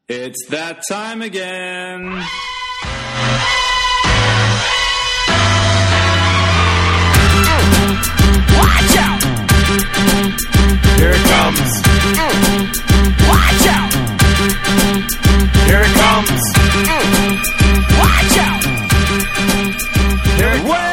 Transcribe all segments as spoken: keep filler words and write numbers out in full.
It's that time again. Watch out! Here it comes. Watch out! Here it comes. Watch out! Here it comes.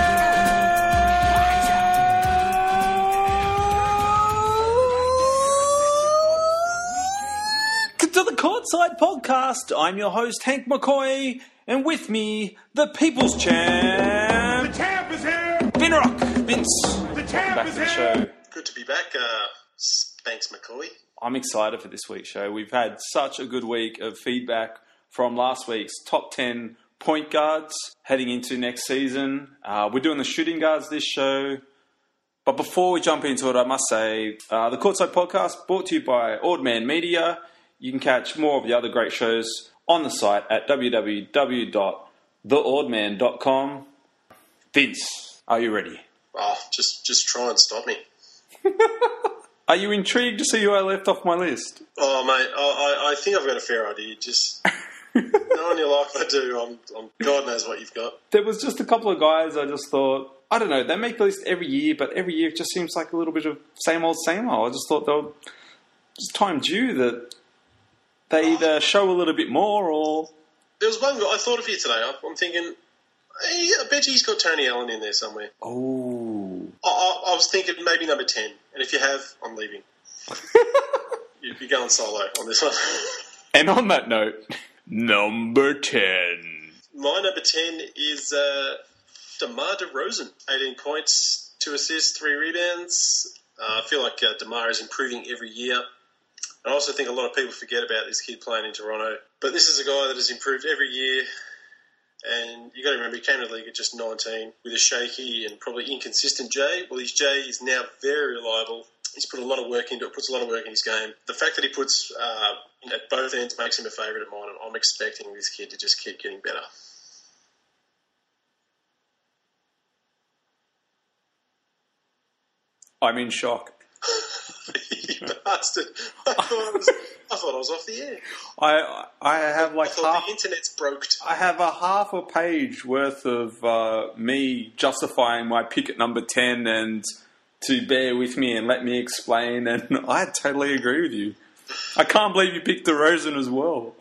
To the Courtside Podcast. I'm your host, Hank McCoy, and with me, the People's Champ. The champ is here! Vinrock. Vince. The champ Back is to the here! show. Good to be back, uh, Spanks McCoy. I'm excited for this week's show. We've had such a good week of feedback from last week's top ten point guards heading into next season. Uh, we're doing the shooting guards this show. But before we jump into it, I must say, uh, the Courtside Podcast brought to you by Odd Man Media. You can catch more of the other great shows on the site at w w w dot the odd man dot com. Vince, are you ready? Oh, just just try and stop me. Are you intrigued to see who I left off my list? Oh, mate, I, I, I think I've got a fair idea. Just knowing your life, I do. I'm, I'm, God knows what you've got. There was just a couple of guys I just thought, I don't know, they make the list every year, but every year it just seems like a little bit of same old, same old. I just thought they were just time due that they either show a little bit more or... There was one guy, I thought of you today. I'm thinking, hey, I bet you he's got Tony Allen in there somewhere. Oh. I, I, I was thinking maybe number ten. And if you have, I'm leaving. You'd be going solo on this one. And on that note, number ten. My number ten is uh, DeMar DeRozan. eighteen points, two assists, three rebounds. Uh, I feel like uh, DeMar is improving every year. I also think a lot of people forget about this kid playing in Toronto. But this is a guy that has improved every year. And you got to remember, he came to the league at just nineteen with a shaky and probably inconsistent J. Well, his J is now very reliable. He's put a lot of work into it, puts a lot of work in his game. The fact that he puts uh, at both ends makes him a favourite of mine. And I'm expecting this kid to just keep getting better. I'm in shock. You bastard. I thought I, was, I thought I was off the air. I I have like I thought half... the internet's broked. I have a half a page worth of uh, me justifying my pick at number ten and to bear with me and let me explain, and I totally agree with you. I can't believe you picked DeRozan as well.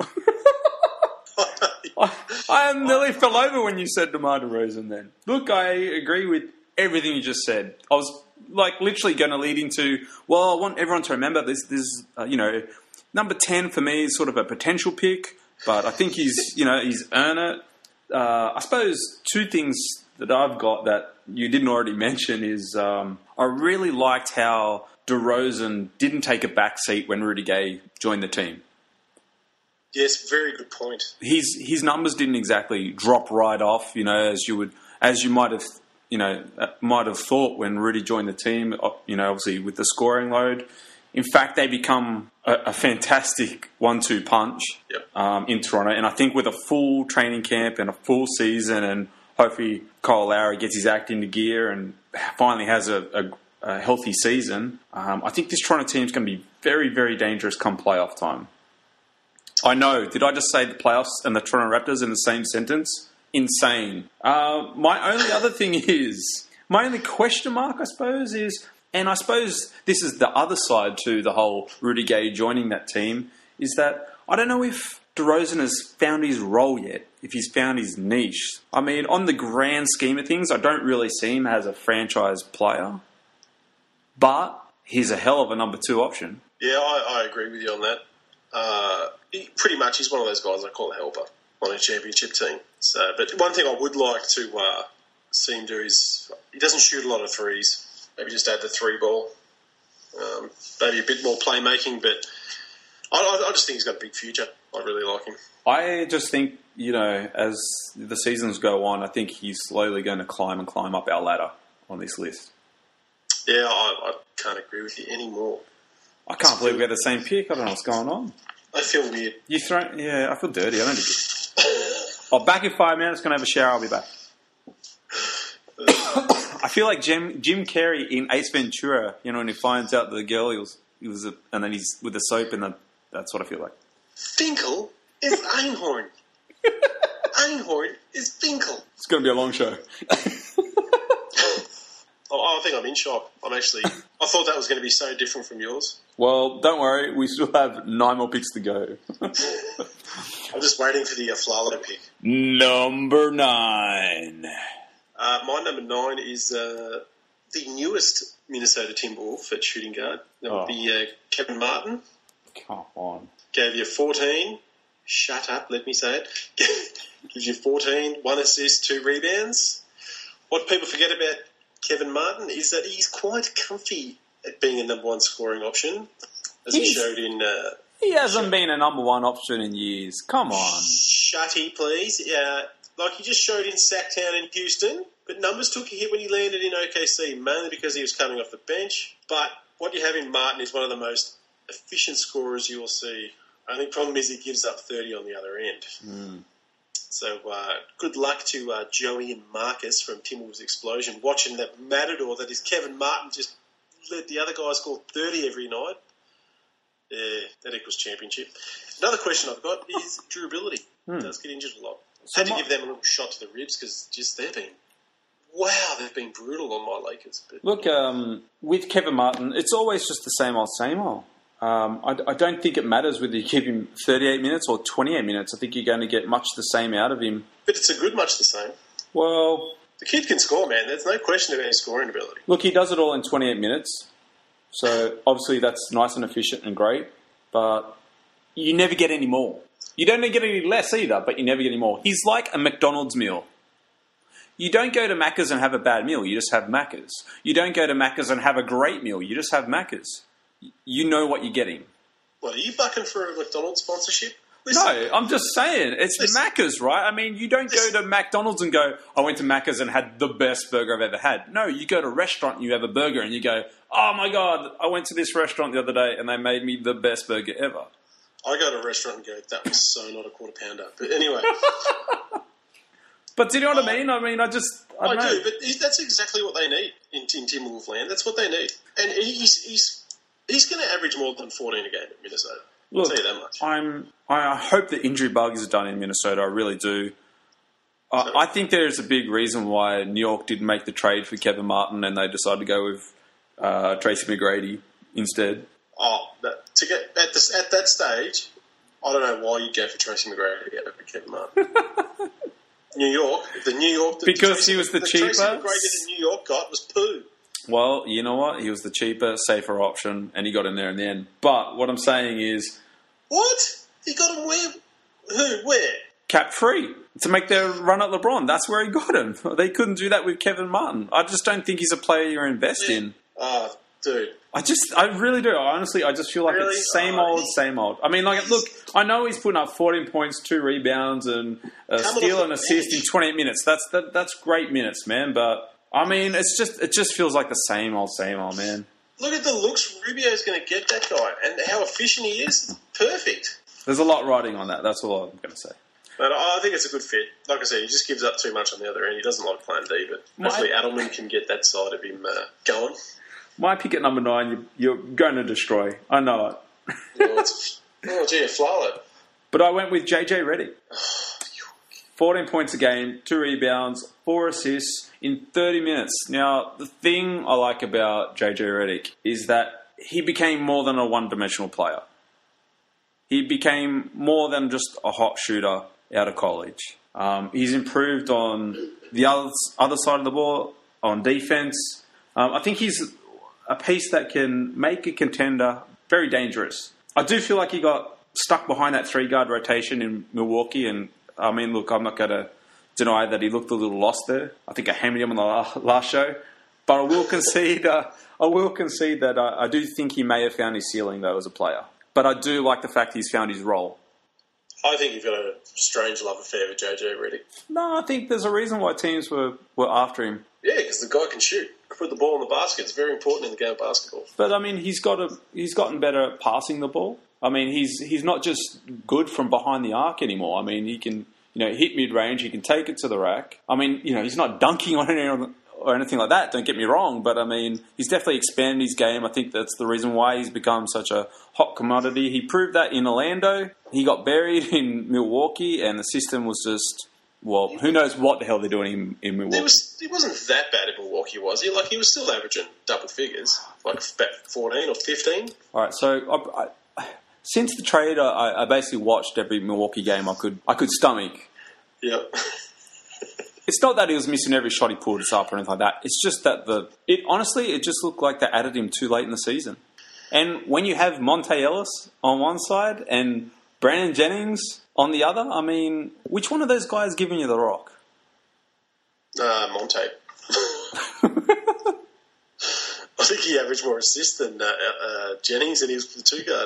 I, I nearly fell over when you said DeMar DeRozan then. Look, I agree with everything you just said. I was like literally going to lead into, well, I want everyone to remember this, this uh, you know, number ten for me is sort of a potential pick, but I think he's, you know, he's earned it. Uh, I suppose two things that I've got that you didn't already mention is um, I really liked how DeRozan didn't take a back seat when Rudy Gay joined the team. Yes, very good point. His his numbers didn't exactly drop right off, you know, as you would as you might have, you know, might have thought when Rudy joined the team. You know, obviously with the scoring load. In fact, they become a, a fantastic one-two punch yep. um, in Toronto, and I think with a full training camp and a full season, and hopefully Kyle Lowry gets his act into gear and finally has a, a, a healthy season. Um, I think this Toronto team is going to be very, very dangerous come playoff time. I know. Did I just say the playoffs and the Toronto Raptors in the same sentence? Insane. Uh, my only other thing is, my only question mark, I suppose, is, and I suppose this is the other side to the whole Rudy Gay joining that team, is that I don't know if DeRozan has found his role yet, if he's found his niche. I mean, on the grand scheme of things, I don't really see him as a franchise player, but he's a hell of a number two option. Yeah, I, I agree with you on that. Uh, he, pretty much, he's one of those guys I call a helper on a championship team. So, but one thing I would like to uh, see him do is he doesn't shoot a lot of threes. Maybe just add the three ball. Um, maybe a bit more playmaking, but I, I, I just think he's got a big future. I really like him. I just think, you know, as the seasons go on, I think he's slowly going to climb and climb up our ladder on this list. Yeah, I, I can't agree with you anymore. I can't believe we had the same pick. I don't know what's going on. I feel weird. You throw, yeah, I feel dirty. I don't think I'll back in five minutes. Going to have a shower. I'll be back. I feel like Jim Jim Carrey in Ace Ventura. You know, when he finds out that the girl he was, he was, a, and then he's with the soap, and the, that's what I feel like. Finkel is Einhorn. Einhorn is Finkel. It's going to be a long show. Oh, I think I'm in shock. I'm actually... I thought that was going to be so different from yours. Well, don't worry. We still have nine more picks to go. I'm just waiting for the uh, Flalo pick. Number nine. Uh, my number nine is uh, the newest Minnesota Timberwolf at shooting guard. That would Oh. be uh, Kevin Martin. Come on. Gave you fourteen. Shut up, let me say it. Gives you fourteen, one assist, two rebounds. What people forget about Kevin Martin is that he's quite comfy at being a number one scoring option, as he He's- showed in... Uh, He hasn't been a number one option in years. Come on. Shutty, please. Yeah, like he just showed in Sacktown in Houston, but numbers took a hit when he landed in O K C, mainly because he was coming off the bench. But what you have in Martin is one of the most efficient scorers you will see. Only problem is he gives up thirty on the other end. Mm. So uh, good luck to uh, Joey and Marcus from Timberwolves Explosion, watching that matador that is Kevin Martin just let the other guys score thirty every night. Yeah, that equals championship. Another question I've got is durability. Hmm. Does get injured a lot. So Had to my- give them a little shot to the ribs because just they've been, wow, they've been brutal on my Lakers. But, Look, um, with Kevin Martin, it's always just the same old, same old. Um, I, I don't think it matters whether you give him thirty-eight minutes or twenty-eight minutes. I think you're going to get much the same out of him. but it's a good much the same. Well, The kid can score, man. There's no question about his scoring ability. look, he does it all in twenty-eight minutes. So, obviously, that's nice and efficient and great. But you never get any more. You don't get any less either, but you never get any more. He's like a McDonald's meal. You don't go to Macca's and have a bad meal. You just have Macca's. You don't go to Macca's and have a great meal. You just have Macca's. You know what you're getting. What, are you bucking for a McDonald's sponsorship? Listen, No, I'm just saying. It's Listen. Macca's, right? I mean, you don't go Listen. to McDonald's and go, I went to Macca's and had the best burger I've ever had. No, you go to a restaurant and you have a burger and you go, oh my God, I went to this restaurant the other day and they made me the best burger ever. I go to a restaurant and go, that was so not a quarter pounder. But anyway, But do you know what I mean? I mean, I just, I I don't know. do, but he- that's exactly what they need in, in Timberwolf land. That's what they need. And he's he's he's going to average more than fourteen a game at Minnesota. I'll Look, tell you that much. I'm, I hope the injury bug is done in Minnesota. I really do. Uh, I think there's a big reason why New York didn't make the trade for Kevin Martin and they decided to go with uh, Tracy McGrady instead. Oh, that, to get at this at that stage, I don't know why you'd go for Tracy McGrady over Kevin Martin. New York, the New York, the Because Tracy, he was the Tracy cheaper. McGrady that New York got was poo. Well, you know what? He was the cheaper, safer option, and he got in there in the end. But what I'm saying is, What? He got him where? Who? Where? cap free to make their run at LeBron. That's where he got him. They couldn't do that with Kevin Martin. I just don't think he's a player you invest in. Oh, dude. I just, I really do. Honestly, I just feel like Really? it's same Oh, old, he- same old. I mean, like, look, I know he's putting up fourteen points, two rebounds, and a Coming steal off and the assist in bench. twenty-eight minutes. That's that, that's great minutes, man. But I mean, it's just, it just feels like the same old, same old, man. Look at the looks Rubio's going to get that guy and how efficient he is. Perfect. There's a lot riding on that. That's all I'm going to say. But I think it's a good fit. Like I said, he just gives up too much on the other end. He doesn't like playing D, but My- hopefully Adelman can get that side of him uh, going. My pick at number nine, you, you're going to destroy. I know it. Oh, it's, oh gee, a Flalo. But I went with J J Redick. fourteen points a game, two rebounds, four assists in thirty minutes. Now, the thing I like about J J Redick is that he became more than a one-dimensional player. He became more than just a hot shooter out of college. Um, he's improved on the other, other side of the ball, on defense. Um, I think he's a piece that can make a contender very dangerous. I do feel like he got stuck behind that three-guard rotation in Milwaukee, and I mean, look, I'm not going to deny that he looked a little lost there. I think I hammered him on the la- last show, but I will concede. Uh, I will concede that I, I do think he may have found his ceiling though as a player. But I do like the fact he's found his role. I think you've got a strange love affair with J J Redick. No, I think there's a reason why teams were, were after him. Yeah, because the guy can shoot. Put the ball in the basket. It's very important in the game of basketball. But I mean, he's got a he's gotten better at passing the ball. I mean, he's he's not just good from behind the arc anymore. I mean, he can you know hit mid range. He can take it to the rack. I mean, you know, he's not dunking on anyone or anything like that, don't get me wrong, but I mean, he's definitely expanded his game. I think that's the reason why he's become such a hot commodity. He proved that in Orlando. He got buried in Milwaukee, and the system was just, well, who knows what the hell they're doing in, in Milwaukee. It, was, it wasn't that bad in Milwaukee, was he? Like, he was still averaging double figures, like about fourteen or fifteen. All right, so I, I, since the trade, I, I basically watched every Milwaukee game I could I could stomach. Yeah. It's not that he was missing every shot he pulled us up or anything like that. It's just that the it honestly it just looked like they added him too late in the season. And when you have Monte Ellis on one side and Brandon Jennings on the other, I mean, which one of those guys giving you the rock? Uh, Monte. I think he averaged more assists than uh, uh, Jennings, and he was the two guard.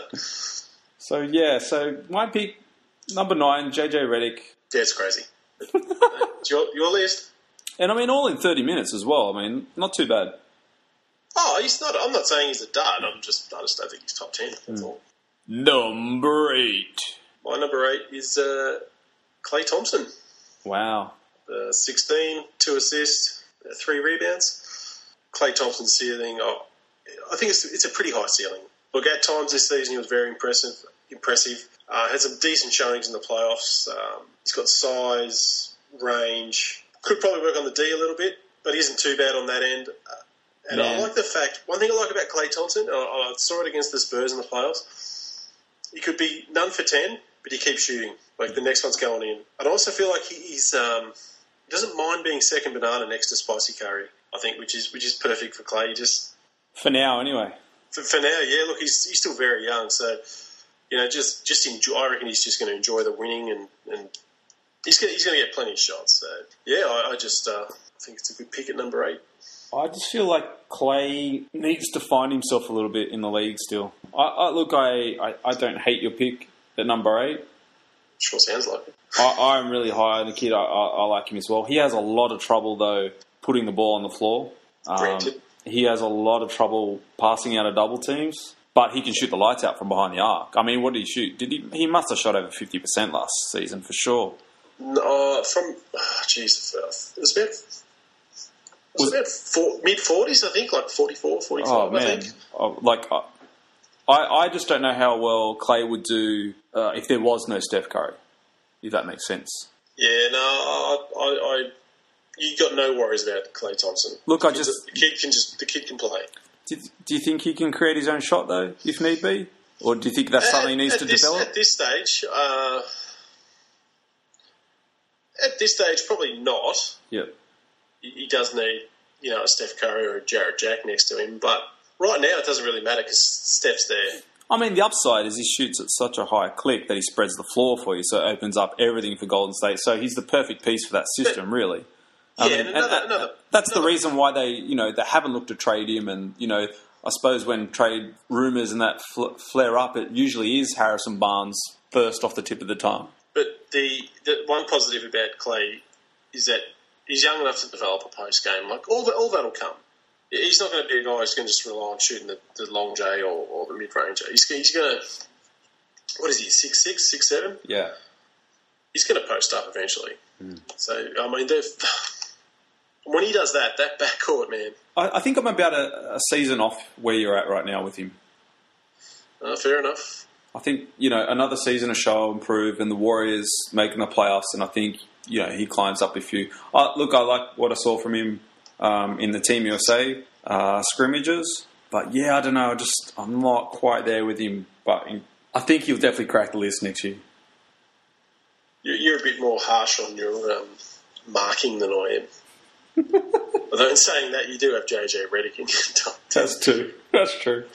So yeah, so my pick number nine, J J Redick. Yeah, it's crazy. It's your, your list. And I mean, all in thirty minutes as well. I mean, not too bad. Oh, he's not. I'm not saying he's a dud. I'm just. I just don't think he's top ten. That's Mm. all. Number eight. My number eight is uh, Klay Thompson. Wow. Uh, sixteen, two assists, uh, three rebounds. Klay Thompson's ceiling. Oh, I think it's it's a pretty high ceiling. Look, at times this season he was very impressive. Impressive. Uh, had some decent showings in the playoffs. Um, he's got size, range. Could probably work on the D a little bit, but he isn't too bad on that end. Uh, and Man. I like the fact, one thing I like about Klay Thompson, I, I saw it against the Spurs in the playoffs, he could be none for ten, but he keeps shooting. Like the next one's going in. And I also feel like he, he's um, he doesn't mind being second banana next to Spicy Curry, I think, which is which is perfect for Klay. He just For now, anyway. For, for now, yeah, look, he's he's still very young, so, you know, just, just enjoy, I reckon he's just going to enjoy the winning, and, and he's going he's going to get plenty of shots. So, yeah, I, I just uh, I think it's a good pick at number eight. I just feel like Klay needs to find himself a little bit in the league still. I, I Look, I, I, I don't hate your pick at number eight. Sure sounds like it. I, I'm really high on the kid. I, I, I like him as well. He has a lot of trouble, though, putting the ball on the floor. Um, Granted. He has a lot of trouble passing out of double teams, but he can shoot the lights out from behind the arc. I mean, what did he shoot? Did he? He must have shot over fifty percent last season for sure. No, from, oh, geez, it was about, it was about four, mid-forties, I think, like forty-four, forty-five, Oh, I man. think. Oh, like, uh, I, I just don't know how well Klay would do uh, if there was no Steph Curry, if that makes sense. Yeah, no, I, I, I you got no worries about Klay Thompson. Look, I The kid- just- the kid can just the kid can play. Do, do you think he can create his own shot, though, if need be? Or do you think that's something he needs at to this, develop? At this stage, uh, at this stage, probably not. Yeah. He, he does need, you know, a Steph Curry or a Jarrett Jack next to him, but right now it doesn't really matter because Steph's there. I mean, the upside is he shoots at such a high click that he spreads the floor for you, so it opens up everything for Golden State. So he's the perfect piece for that system, really. I Yeah, mean, and another- and- and another- that's another- the reason why they, you know, they haven't looked to trade him. And you know, I suppose when trade rumours and that fl- flare up, it usually is Harrison Barnes first off the tip of the tongue. But the, the one positive about Klay is that he's young enough to develop a post game. Like all that, all that'll come. He's not going to be a guy who's going to just rely on shooting the, the long J or, or the mid ranger. He's, he's going to, what is he, six six, six seven? Yeah. He's going to post up eventually. Mm. So I mean, they've. When he does that, that backcourt, man. I, I think I'm about a, a season off where you're at right now with him. Uh, fair enough. I think, you know, another season of show improve and the Warriors making the playoffs, and I think, you know, he climbs up a few. Uh, look, I like what I saw from him um, in the Team U S A uh, scrimmages, but yeah, I don't know, I just, I'm not quite there with him, but I think he'll definitely crack the list next year. You're, you're a bit more harsh on your um, marking than I am. Although in saying that, you do have J J Redick in your top ten. That's true. That's true.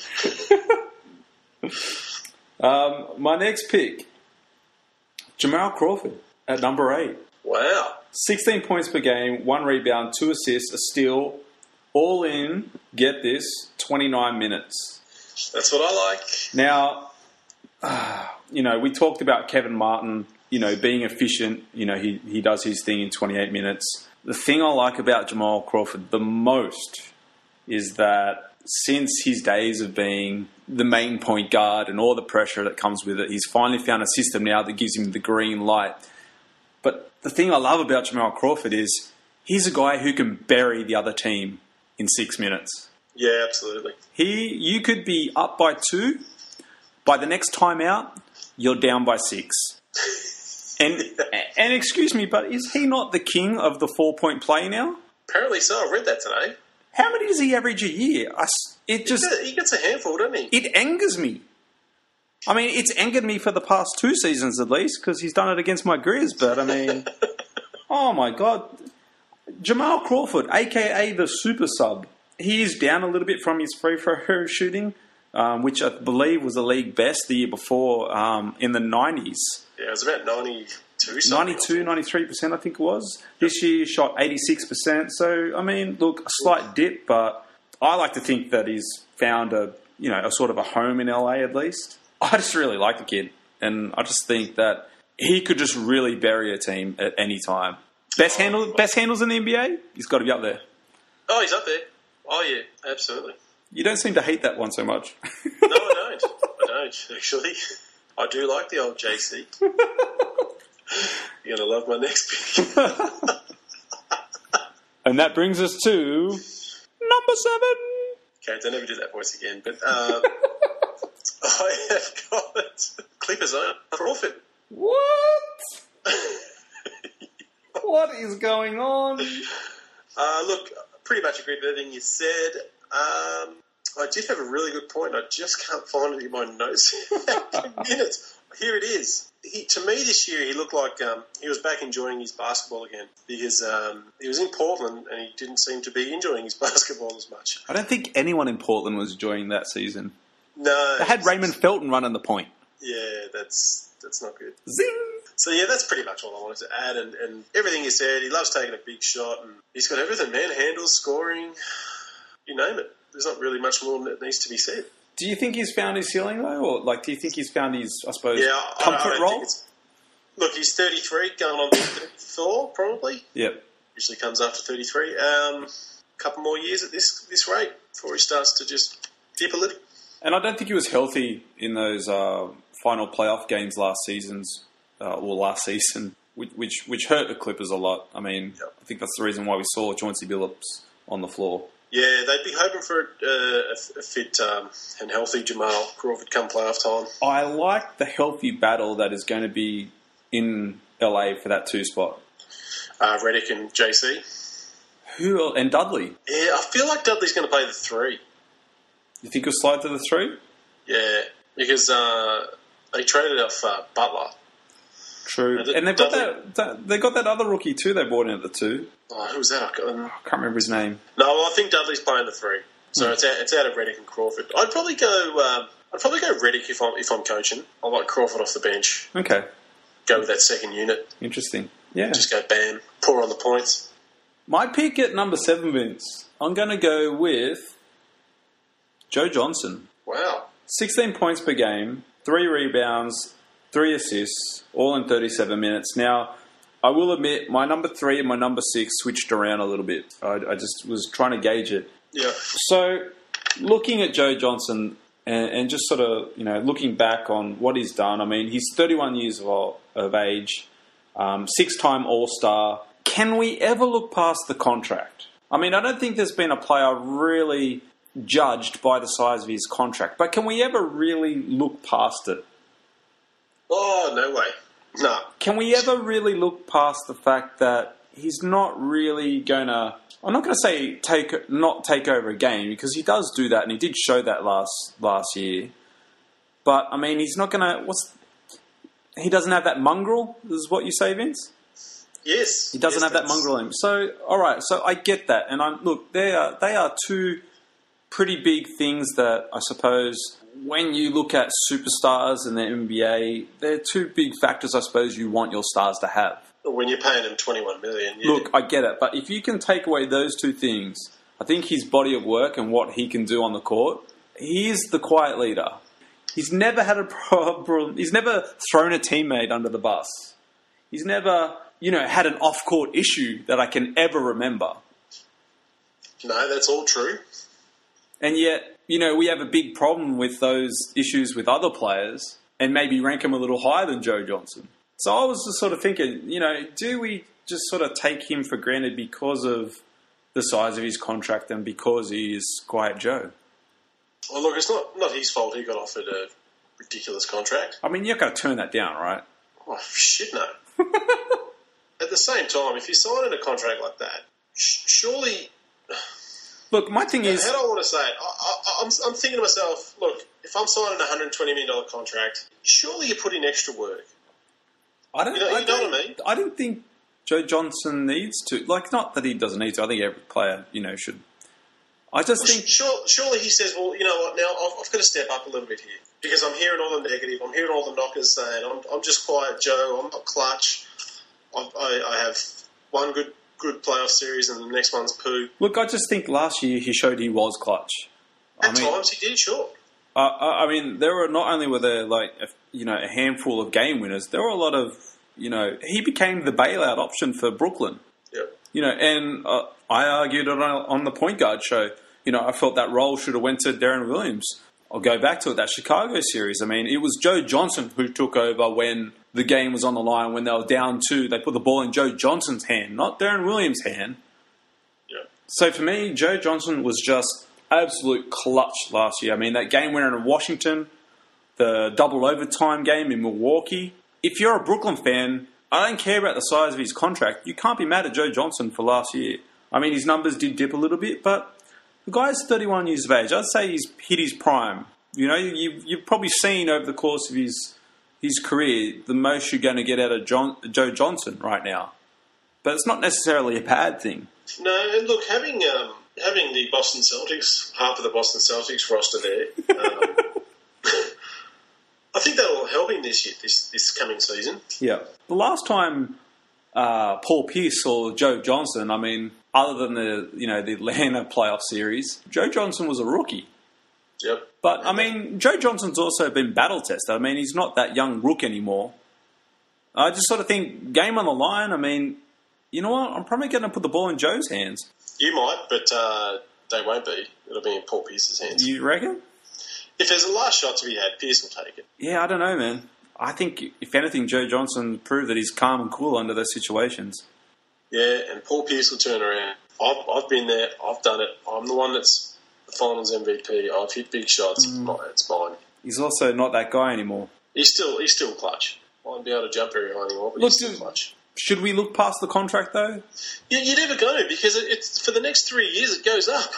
um, my next pick, Jamal Crawford at number eight. Wow. sixteen points per game, one rebound, two assists, a steal, all in, get this, twenty-nine minutes. That's what I like. Now, uh, you know, we talked about Kevin Martin, you know, being efficient. You know, he, he does his thing in twenty-eight minutes. The thing I like about Jamal Crawford the most is that since his days of being the main point guard and all the pressure that comes with it, he's finally found a system now that gives him the green light. But the thing I love about Jamal Crawford is he's a guy who can bury the other team in six minutes. Yeah, absolutely. He, you could be up by two. By the next time out, you're down by six. And and excuse me, but is he not the king of the four-point play now? Apparently so. I read that today. How many does he average a year? I s it just He gets, a, he gets a handful, doesn't he? it angers me. I mean, it's angered me for the past two seasons at least because he's done it against my Grizz. But I mean, oh my god, Jamal Crawford, aka the super sub, he is down a little bit from his free throw shooting, um, which I believe was the league best the year before um, in the nineties. Yeah, it was about ninety-two. ninety-two, ninety-three percent I think it was. This year he shot eighty-six percent. So, I mean, look, a slight dip, but I like to think that he's found a, you know, a sort of a home in L A at least. I just really like the kid. And I just think that he could just really bury a team at any time. Best, handle, best handles in the N B A? He's got to be up there. Oh, he's up there. Oh, yeah, absolutely. You don't seem to hate that one so much. No, I don't. I don't, actually. I do like the old J C. You're going to love my next pick. And that brings us to number seven. Okay, don't ever do that voice again. But um, I have got Clippers own Crawford. What? What is going on? Uh, look, pretty much agree with everything you said. Um, I did have a really good point. I just can't find it in my notes. Minutes. Here it is. He, to me this year, he looked like um, he was back enjoying his basketball again because um, he was in Portland and he didn't seem to be enjoying his basketball as much. I don't think anyone in Portland was enjoying that season. No. They had Raymond Felton running the point. Yeah, that's that's not good. Zing! So, yeah, that's pretty much all I wanted to add. And, and everything you said, he loves taking a big shot. And he's got everything, man. Handles, scoring, you name it. There's not really much more that needs to be said. Do you think he's found his ceiling, though? Or, like, do you think he's found his, I suppose, yeah, comfort I, I don't role? think it's, look, he's thirty-three, going on thirty-four, probably. Yep. Usually comes after thirty-three. Um, a couple more years at this this rate before he starts to just dip a little. And I don't think he was healthy in those uh, final playoff games last seasons, uh, or last season, which, which which hurt the Clippers a lot. I mean, yep. I think that's the reason why we saw Chauncey Billups on the floor. Yeah, they'd be hoping for uh, a, a fit um, and healthy Jamal Crawford come playoff time. I like the healthy battle that is going to be in L A for that two spot. Uh, Redick and J C. Who else? And Dudley. Yeah, I feel like Dudley's going to play the three. You think he'll slide to the three? Yeah, because uh, they traded off uh, Butler. True, and, and they've got that, that. They got that other rookie too. They brought in at the two. Oh, who was that? I can't, I can't remember his name. No, well, I think Dudley's playing the three, so mm. it's out, it's out of Redick and Crawford. I'd probably go. Um, I'd probably go Redick if I'm if I'm coaching. I like Crawford off the bench. Okay. Go with that second unit. Interesting. Yeah. Just go bam, pour on the points. My pick at number seven, Vince. I'm going to go with Joe Johnson. Wow. sixteen points per game, three rebounds, three assists, all in thirty-seven minutes. Now, I will admit, my number three and my number six switched around a little bit. I, I just was trying to gauge it. Yeah. So, looking at Joe Johnson and, and just sort of, you know, looking back on what he's done, I mean, he's thirty-one years of, of age, um, six-time All-Star. Can we ever look past the contract? I mean, I don't think there's been a player really judged by the size of his contract, but can we ever really look past it? Oh, no way. No. Can we ever really look past the fact that he's not really going to... I'm not going to say take not take over a game, because he does do that, and he did show that last last year. But, I mean, he's not going to... What's He doesn't have that mongrel, is what you say, Vince? Yes. He doesn't yes, have that mongrel in him. So, all right, so I get that. And I'm look, they are they are two pretty big things that I suppose when you look at superstars in the N B A, they're two big factors I suppose you want your stars to have. When you're paying them twenty-one million dollars. Yeah. Look, I get it. But if you can take away those two things, I think his body of work and what he can do on the court, he is the quiet leader. He's never had a problem. He's never thrown a teammate under the bus. He's never, you know, had an off-court issue that I can ever remember. No, that's all true. And yet, you know, we have a big problem with those issues with other players and maybe rank him a little higher than Joe Johnson. So I was just sort of thinking, you know, do we just sort of take him for granted because of the size of his contract and because he is Quiet Joe. Well, look, it's not, not his fault he got offered a ridiculous contract. I mean, you're going to turn that down, right? Oh, shit, no. At the same time, if you're signing a contract like that, sh- surely... Look, my thing is... How do I want to say it? I, I, I'm, I'm thinking to myself, look, if I'm signing a one hundred twenty million dollars contract, surely you put in extra work. I don't, You know- I you know don't, what I mean? I don't think Joe Johnson needs to. Like, not that he doesn't need to. I think every player, you know, should. I just Well, think... sure, surely he says, well, you know what, now I've, I've got to step up a little bit here. Because I'm hearing all the negative, I'm hearing all the knockers saying, I'm, I'm just Quiet Joe, I'm not clutch. I, I, I have one good good playoff series and the next one's poo. Look, I just think last year he showed he was clutch. At I mean, times he did, sure. Uh, I I mean, there were not only were there like a, you know a handful of game winners, there were a lot of you know he became the bailout option for Brooklyn. Yep. You know, and uh, I argued it on, on the point guard show. You know, I felt that role should have went to Darren Williams. I'll go back to it, that Chicago series. I mean, it was Joe Johnson who took over when the game was on the line, when they were down two. They put the ball in Joe Johnson's hand, not Darren Williams' hand. Yeah. So for me, Joe Johnson was just absolute clutch last year. I mean, that game winner in Washington, the double overtime game in Milwaukee. If you're a Brooklyn fan, I don't care about the size of his contract. You can't be mad at Joe Johnson for last year. I mean, his numbers did dip a little bit, but the guy's thirty-one years of age. I'd say he's hit his prime. You know, you, you've probably seen over the course of his his career the most you're going to get out of John, Joe Johnson right now. But it's not necessarily a bad thing. No, and look, having um, having the Boston Celtics, half of the Boston Celtics roster there, um, I think that'll help him this year, this this coming season. Yeah. The last time uh, Paul Pierce saw Joe Johnson, I mean, other than the you know the Atlanta playoff series, Joe Johnson was a rookie. Yep. But, I mean, Joe Johnson's also been battle tested. I mean, he's not that young rook anymore. I just sort of think, game on the line, I mean, you know what? I'm probably going to put the ball in Joe's hands. You might, but uh, they won't be. It'll be in Paul Pierce's hands. You reckon? If there's a last shot to be had, Pierce will take it. Yeah, I don't know, man. I think, if anything, Joe Johnson proved that he's calm and cool under those situations. Yeah, and Paul Pierce will turn around. I've, I've been there. I've done it. I'm the one that's the finals M V P. I've hit big shots. Mm. It's mine. He's also not that guy anymore. He's still he's still clutch. I won't be able to jump very high anymore, but look, he's still clutch. Should we look past the contract, though? Yeah, you're never going to, because it, it's for the next three years it goes up.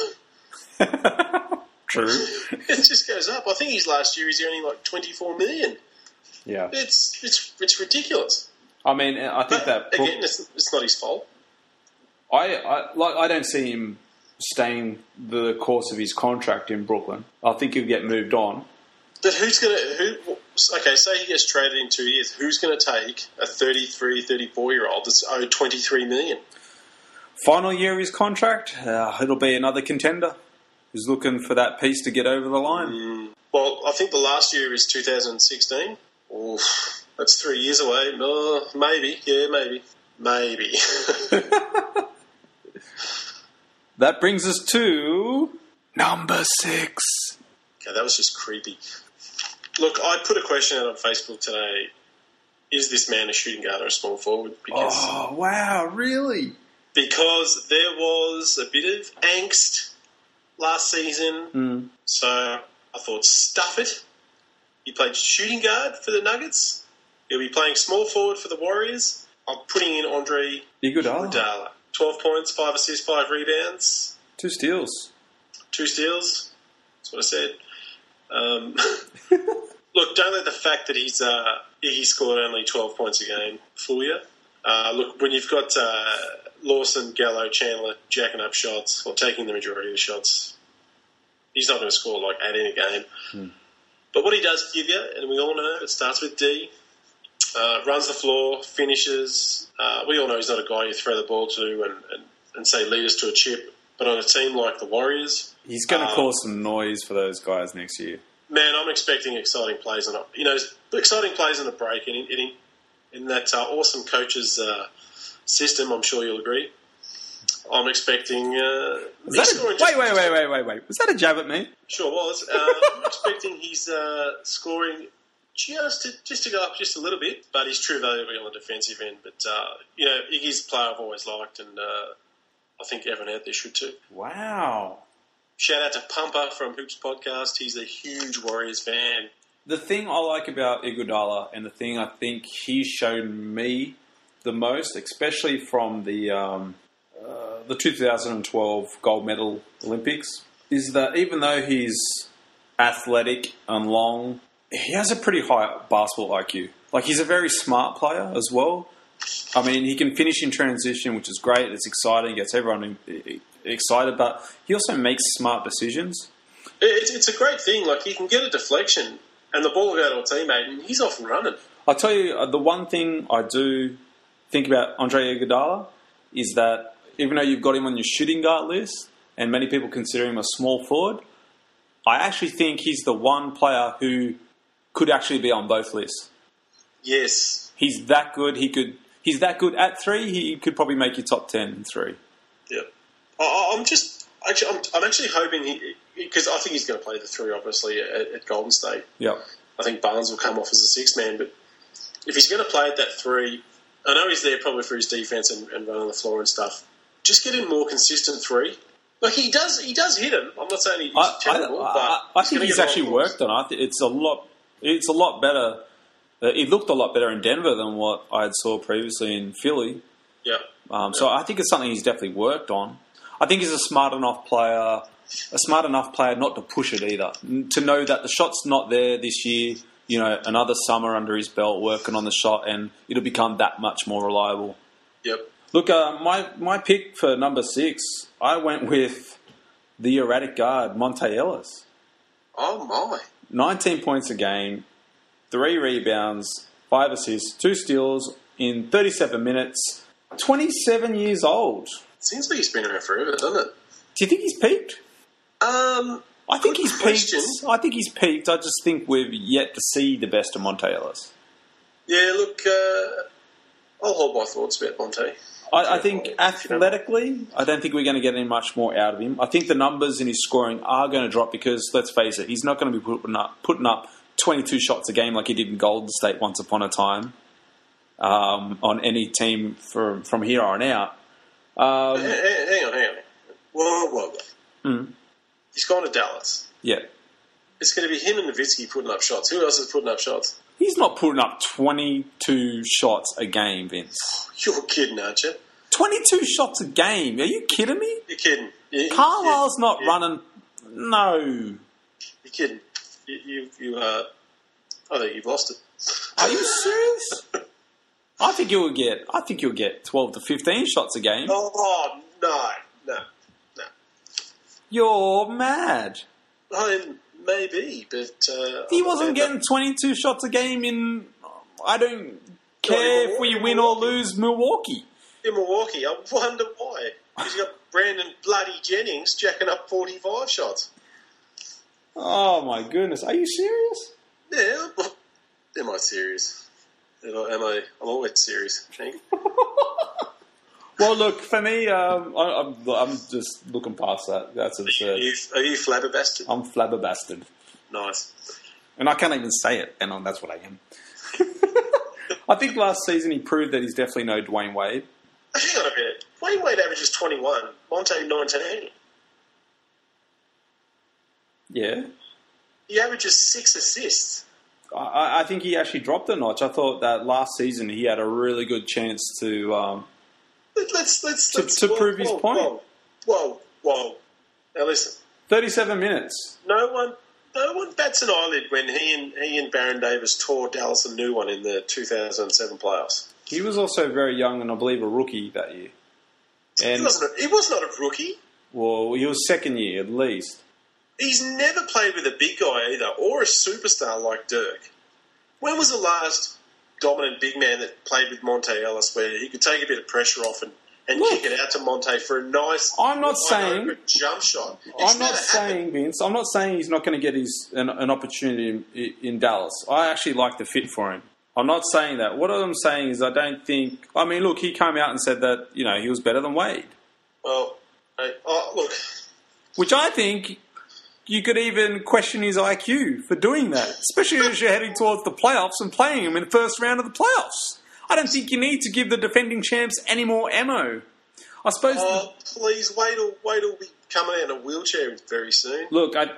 True. It just goes up. I think his last year he's earning like twenty-four million. Yeah. It's it's it's ridiculous. I mean, I think but that again, it's, it's not his fault. I, I like. I don't see him staying the course of his contract in Brooklyn. I think he'll get moved on. But who's going to... Who, okay, say he gets traded in two years. Who's going to take a thirty-three, thirty-four-year-old that's owed twenty-three million dollars? Final year of his contract, uh, it'll be another contender who's looking for that piece to get over the line. Mm, well, I think the last year is two thousand sixteen. Oof, that's three years away. Uh, maybe. Yeah, maybe. Maybe. That brings us to number six. Okay, that was just creepy. Look, I put a question out on Facebook today. Is this man a shooting guard or a small forward? Because, oh, wow, really? Because there was a bit of angst last season. Mm. So I thought, stuff it. He played shooting guard for the Nuggets. He'll be playing small forward for the Warriors. I'm putting in Andre Iguodala. twelve points, five assists, five rebounds. Two steals. Two steals. That's what I said. Um, look, don't let the fact that he's uh, he scored only twelve points a game fool you. Uh, look, when you've got uh, Lawson, Gallo, Chandler jacking up shots or taking the majority of the shots, he's not going to score like eight in a game. Hmm. But what he does give you, and we all know, it starts with D. Uh, runs the floor, finishes. Uh, we all know he's not a guy you throw the ball to and, and, and say lead us to a chip. But on a team like the Warriors, he's going to um, cause some noise for those guys next year. Man, I'm expecting exciting plays on a, you know, exciting plays on a break, and in, in, in that uh, awesome coach's uh, system, I'm sure you'll agree. I'm expecting. Uh, that a, wait, just, wait, wait, wait, wait, wait. Was that a jab at me? Sure was. Uh, I'm expecting he's uh, scoring just to, just to go up just a little bit, but he's true value on the defensive end. But, uh, you know, Iggy's a player I've always liked, and uh, I think everyone out there should too. Wow. Shout out to Pumper from Hoops Podcast. He's a huge Warriors fan. The thing I like about Iguodala, and the thing I think he's shown me the most, especially from the um, uh, the two thousand twelve gold medal Olympics, is that even though he's athletic and long, he has a pretty high basketball I Q. Like, he's a very smart player as well. I mean, he can finish in transition, which is great. It's exciting, gets everyone excited, but he also makes smart decisions. It's, it's a great thing. Like, he can get a deflection and the ball will go to a teammate, and he's off and running. I'll tell you, uh, the one thing I do think about Andre Iguodala is that even though you've got him on your shooting guard list, and many people consider him a small forward, I actually think he's the one player who could actually be on both lists. Yes. He's that good. He could. He's that good at three. He could probably make you top ten in three. Yeah. I, I'm just actually. I'm, I'm actually hoping he, because I think he's going to play the three, obviously, at, at Golden State. Yep. I think Barnes will come off as a six man, but if he's going to play at that three, I know he's there probably for his defense and, and run on the floor and stuff. Just get him more consistent three. Like, he does, he does hit him. I'm not saying he's I, terrible, I, but I, I he's think gonna he's get actually more worked on it. I think it's a lot. It's a lot better. Uh, it looked a lot better in Denver than what I had saw previously in Philly. Yeah. Um, so yeah. I think it's something he's definitely worked on. I think he's a smart enough player, a smart enough player not to push it either. To know that the shot's not there this year. You know, another summer under his belt working on the shot, and it'll become that much more reliable. Yep. Look, uh, my my pick for number six, I went with the erratic guard, Monte Ellis. Oh, my. nineteen points a game, three rebounds, five assists, two steals in thirty-seven minutes, twenty-seven years old. Seems like he's been around forever, doesn't it? Do you think he's peaked? Um, I think good he's question. peaked. I think he's peaked. I just think we've yet to see the best of Monte Ellis. Yeah, look, uh, I'll hold my thoughts about Monte. I, I think athletically, I don't think we're going to get any much more out of him. I think the numbers in his scoring are going to drop because, let's face it, he's not going to be putting up, putting up twenty-two shots a game like he did in Golden State once upon a time um, on any team from, from here on out. Um, hang, hang on, hang on. Whoa, whoa, whoa. Mm. He's gone to Dallas. Yeah. It's going to be him and Nowitzki putting up shots. Who else is putting up shots? He's not putting up twenty-two shots a game, Vince. You're kidding, aren't you? twenty-two shots a game? Are you kidding me? You're kidding. You, Carlisle's you, not you, running... No. You're kidding. You, you, you uh, I think you've lost it. Are you serious? I think you'll get. I think you'll get twelve to fifteen shots a game. Oh, no, no, no. You're mad. I maybe, but uh, He wasn't I getting twenty-two shots a game in. I don't care in if we Milwaukee, win or Milwaukee. lose Milwaukee. in Milwaukee. I wonder why. Because you got Brandon bloody Jennings jacking up forty-five shots. Oh my goodness! Are you serious? Yeah, well, am I serious? Am I? Am I I'm always serious. Hank. Well, look, for me, um, I, I'm, I'm just looking past that. That's Are absurd. you, are you flabbergasted? I'm flabbergasted. Nice. And I can't even say it, and that's what I am. I think last season he proved that he's definitely no Dwayne Wade. Hang on a minute. Wayne Wade averages twenty-one. Monte nineteen. Yeah. He averages six assists. I, I think he actually dropped a notch. I thought that last season he had a really good chance to... Um, Let- Let's let's, To- let's to whoa, prove his whoa, point. Whoa, whoa, whoa! Now listen. thirty-seven minutes. No one, no one bats an eyelid when he and he and Baron Davis tore Dallas a new one in the two thousand seven playoffs. He was also very young and I believe a rookie that year. He And, wasn't. A, he was not a rookie. well, he was second year at least. He's never played with a big guy either, or a superstar like Dirk. When was the last dominant big man that played with Monte Ellis where he could take a bit of pressure off and, and Look, kick it out to Monte for a nice I'm not wide saying- open jump shot? It's I'm not never saying, happened. Vince, I'm not saying he's not going to get his an, an opportunity in, in Dallas. I actually like the fit for him. I'm not saying that. What I'm saying is I don't think... I mean, look, he came out and said that, you know, he was better than Wade. Well, hey, oh, look, Which I think, you could even question his I Q for doing that, especially as you're heading towards the playoffs and playing him in the first round of the playoffs. I don't think you need to give the defending champs any more ammo. I suppose... Oh, please, wait till, wait till we coming out in a wheelchair very soon. Look, I,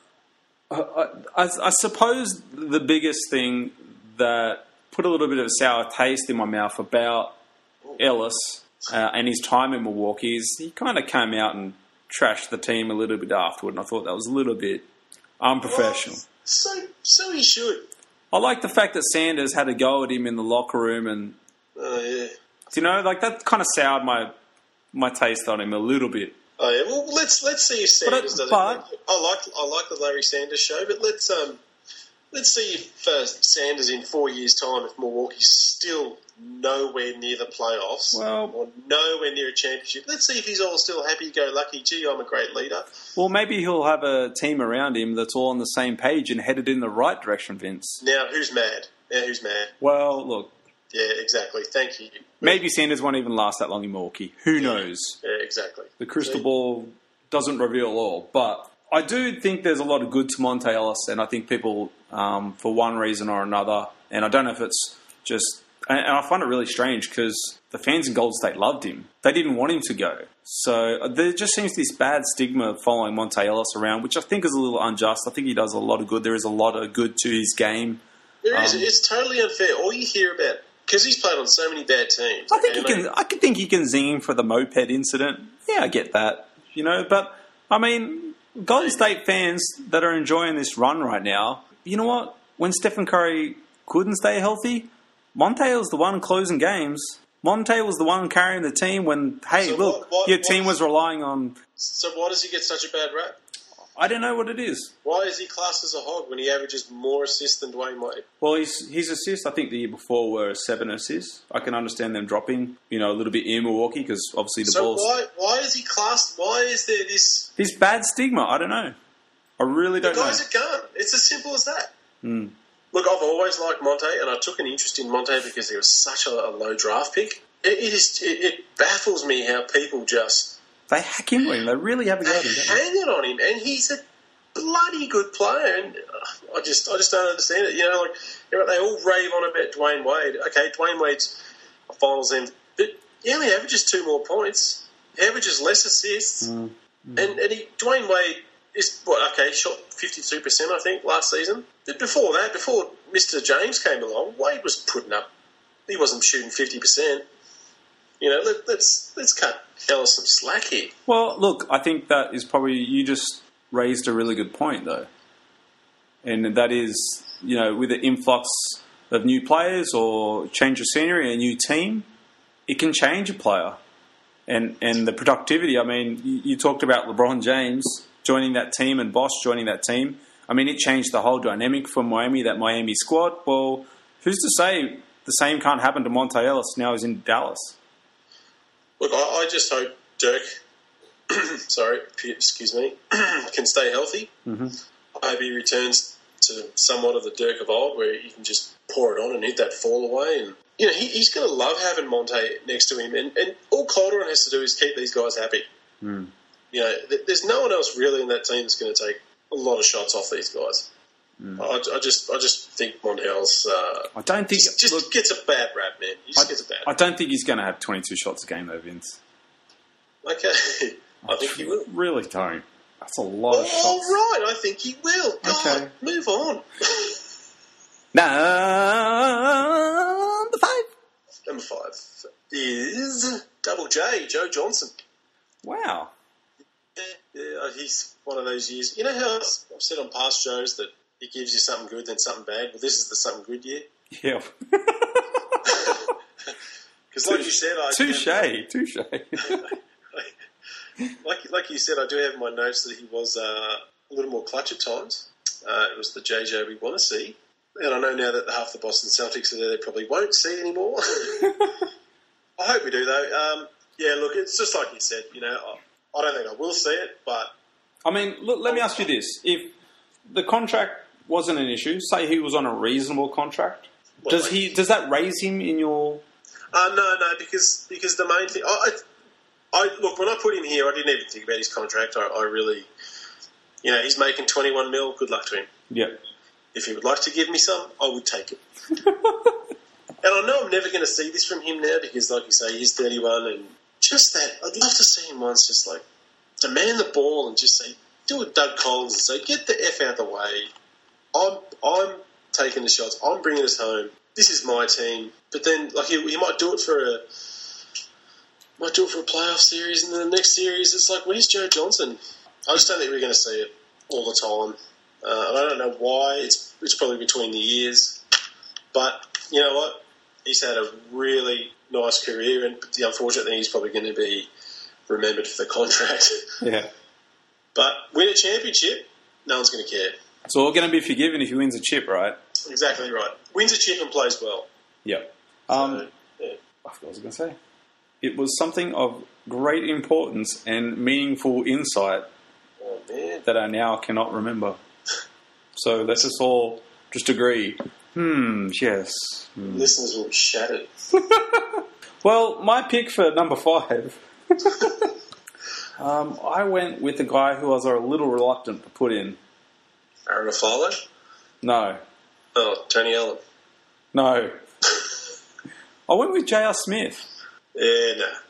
I, I, I suppose the biggest thing that put a little bit of a sour taste in my mouth about Ellis uh, and his time in Milwaukee is he kind of came out and trashed the team a little bit afterward, and I thought that was a little bit unprofessional. Well, so, so he should. I like the fact that Sanders had a go at him in the locker room, and Oh yeah. you know, like that kind of soured my my taste on him a little bit. Oh yeah. Well, let's let's see if Sanders But, does but it. I like I like the Larry Sanders show, but let's um let's see if uh, Sanders in four years' time, if Milwaukee's still nowhere near the playoffs Well- or nowhere near a championship. Let's see if he's all still happy-go-lucky. Gee, I'm a great leader. well, maybe he'll have a team around him that's all on the same page and headed in the right direction, Vince. Now who's mad? Now who's mad? Well, look, Yeah, exactly. Thank you. maybe Sanders won't even last that long in Milwaukee. Who knows? Yeah, exactly. The crystal See? ball doesn't reveal all, but I do think there's a lot of good to Monte Ellis, and I think people, um, for one reason or another, and I don't know if it's just, and, and I find it really strange because the fans in Golden State loved him. They didn't want him to go. So uh, there just seems this bad stigma following Monte Ellis around, which I think is a little unjust. I think he does a lot of good. There is a lot of good to his game. There is. Um, It's totally unfair. All you hear about, because he's played on so many bad teams. I think he okay, can. mate, I could think he can zing him for the moped incident. Yeah, I get that. You know, but I mean, Golden State fans that are enjoying this run right now. You know what? When Stephen Curry couldn't stay healthy, Monte was the one closing games. Monte was the one carrying the team when, hey, So look, what- what- your what team is- was relying on. So why does he get such a bad rap? I don't know what it is. Why is he classed as a hog when he averages more assists than Dwayne Wade? Well, his his assists, I think the year before were seven assists. I can understand them dropping, you know, a little bit in Milwaukee because obviously the So balls. why why is he classed? Why is there this? This bad stigma. I don't know. I really The don't know. guy's a gun. It's as simple as that. Hmm. Look, I've always liked Monte, and I took an interest in Monte because he was such a, a low draft pick. It, it, is, it, it baffles me how people just They hack into him. They really have a go at him. don't they? hang it on him, and he's a bloody good player. And uh, I just, I just don't understand it. You know, like you know, they all rave on about Dwayne Wade. Okay, Dwayne Wade's a finals M V P, but he only averages two more points. He averages less assists, Mm. and and he, Dwayne Wade is what? Okay, shot fifty-two percent, I think, last season. But before that, before Mister James came along, Wade was putting up. He wasn't shooting fifty percent. You know, let, let's let's cut Ellis some slack here. Well, look, I think that is probably you just raised a really good point, though, and that is, you know, with the influx of new players or change of scenery, a new team, it can change a player, and and the productivity. I mean, you, you talked about LeBron James joining that team and Bosh joining that team. I mean, it changed the whole dynamic for Miami, that Miami squad. Well, who's to say the same can't happen to Monte Ellis now he's in Dallas? Look, I, I just hope Dirk, sorry, excuse me, can stay healthy. Mm-hmm. I hope he returns to somewhat of the Dirk of old, where he can just pour it on and hit that fall away. And you know, he, he's going to love having Monte next to him. And, and all Calderon has to do is keep these guys happy. Mm. You know, th- there's no one else really in that team that's going to take a lot of shots off these guys. Mm. I, I just, I just think Montel's uh, I don't think just, just look, gets a bad rap, man. He just I, gets a bad I rap. don't think he's going to have twenty-two shots a game, though, Vince. Okay, I think he will. Really don't. That's a lot of shots. All right, I think he will. God, Okay. move on. Number five. Number five is Double J, Joe Johnson. Wow. Yeah, yeah, he's one of those years. You know how I've said on past shows that he gives you something good, then something bad? Well, this is the something good year. Yeah. Because like you said, I Touche. Touche. like like you said, I do have in my notes that he was uh, a little more clutch at times. Uh, it was the J J we want to see. And I know now that half the Boston Celtics are there, they probably won't see anymore. I hope we do, though. Um, yeah, look, it's just like you said. You know, I, I don't think I will see it, but I mean, look, let me ask you this. If the contract wasn't an issue, say he was on a reasonable contract, What, does like- he? Does that raise him in your... uh, no, no, because because the main thing. I, I, I look when I put him here, I didn't even think about his contract. I, I really, You know, he's making twenty-one mil. Good luck to him. Yep. If he would like to give me some, I would take it. And I know I'm never going to see this from him now because, like you say, he's thirty-one, and just that, I'd love to see him once just like demand the ball and just say, do a Doug Collins and say, get the F out of the way. I'm I'm taking the shots. I'm bringing us home. This is my team. But then, like, he, he might do it for a might do it for a playoff series, and then the next series, it's like, where's Joe Johnson? I just don't think we're going to see it all the time. Uh, and I don't know why. It's it's probably between the years. But you know what? He's had a really nice career, and the unfortunate thing, he's probably going to be remembered for the contract. Yeah. But win a championship, no one's going to care. It's all going to be forgiven if he wins a chip, right? Exactly right. Wins a chip and plays well. Yep. Um, So, yeah. I forgot what I was going to say. It was something of great importance and meaningful insight Oh, man. that I now cannot remember. So let's just all just agree. Hmm, yes. Hmm. Listeners will be shattered. Well, my pick for number five, um, I went with a guy who I was a little reluctant to put in. Aaron Aflalo? No. Oh, Tony Allen. No. I went with J R. Smith. Yeah,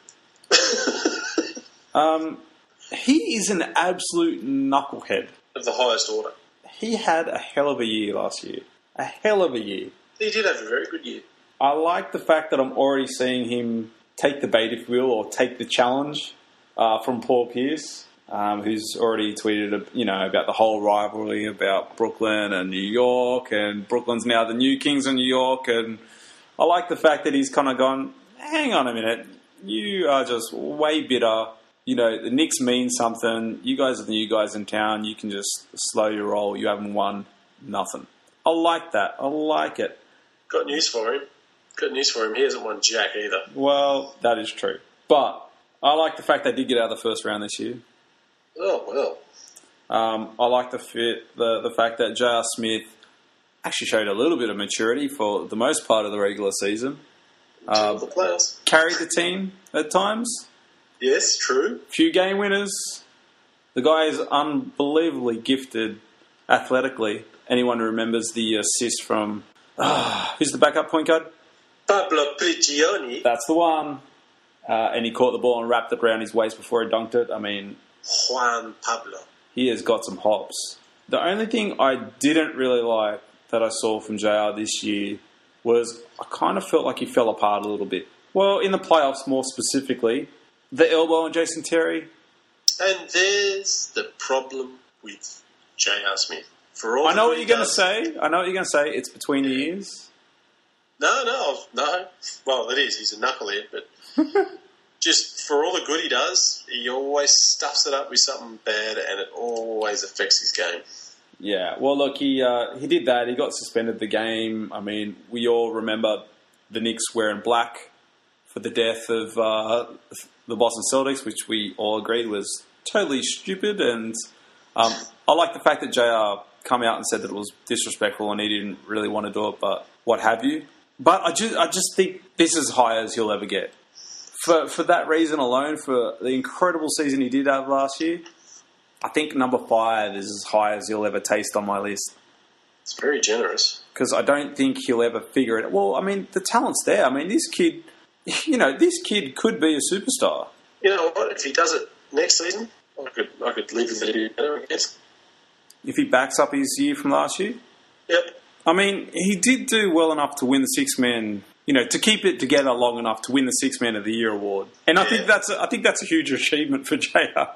no. Um, he is an absolute knucklehead. Of the highest order. He had a hell of a year last year. A hell of a year. He did have a very good year. I like the fact that I'm already seeing him take the bait, if you will, or take the challenge uh, from Paul Pierce, um, who's already tweeted, you know, about the whole rivalry about Brooklyn and New York, and Brooklyn's now the new Kings of New York, and I like the fact that he's kind of gone, hang on a minute, you are just way bitter. You know, the Knicks mean something. You guys are the new guys in town. You can just slow your roll. You haven't won nothing. I like that. I like it. Got news for him. Got news for him. He hasn't won jack either. Well, that is true. But I like the fact they did get out of the first round this year. Oh, well. Um, I like the fit, the the fact that J R. Smith actually showed a little bit of maturity for the most part of the regular season. Uh, Uh, the players. carried the team at times. Yes, true. Few game winners. The guy is unbelievably gifted athletically. Anyone who remembers the assist from... Uh, who's the backup point guard? Pablo Prigioni. That's the one. Uh, and he caught the ball and wrapped it around his waist before he dunked it. I mean, Juan Pablo. he has got some hops. The only thing I didn't really like that I saw from J R this year was I kind of felt like he fell apart a little bit. Well, in the playoffs more specifically, the elbow on Jason Terry. And there's the problem with J R. Smith. For all I know the what good you're he going to does- say. I know what you're going to say. It's between the ears. No, no, no. Well, it is. He's a knucklehead, but just for all the good he does, he always stuffs it up with something bad, and it always affects his game. Yeah, well, look, he uh, he did that. He got suspended the game. I mean, we all remember the Knicks wearing black for the death of uh, the Boston Celtics, which we all agreed was totally stupid. And um, I like the fact that J R come out and said that it was disrespectful and he didn't really want to do it, but what have you. But I just, I just think this is as high as he'll ever get. For for that reason alone, for the incredible season he did have last year, I think number five is as high as he'll ever taste on my list. It's very generous. Because I don't think he'll ever figure it. Well, I mean, the talent's there. I mean, this kid, you know, this kid could be a superstar. You know what? If he does it next season, I could I could live with it better, I guess. If he backs up his year from last year. Yep. I mean, he did do well enough to win the Six Man, you know, to keep it together long enough to win the Six Man of the Year award. And I Yeah. think that's a, I think that's a huge achievement for J R.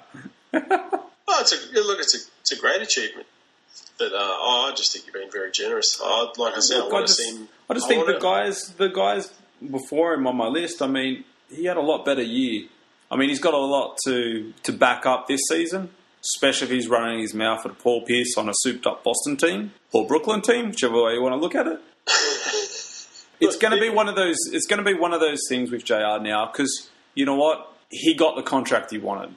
Oh, it's a look. It's a it's a great achievement. But uh, oh, I just think you're being very generous. I, like I said, Look, I I want to just, see him. I just I think the wanna- guys, the guys before him on my list. I mean, he had a lot better year. I mean, he's got a lot to to back up this season, especially if he's running his mouth at Paul Pierce on a souped-up Boston team or Brooklyn team, whichever way you want to look at it. It's going to be one of those. It's going to be one of those things with J R now because you know what? He got the contract he wanted.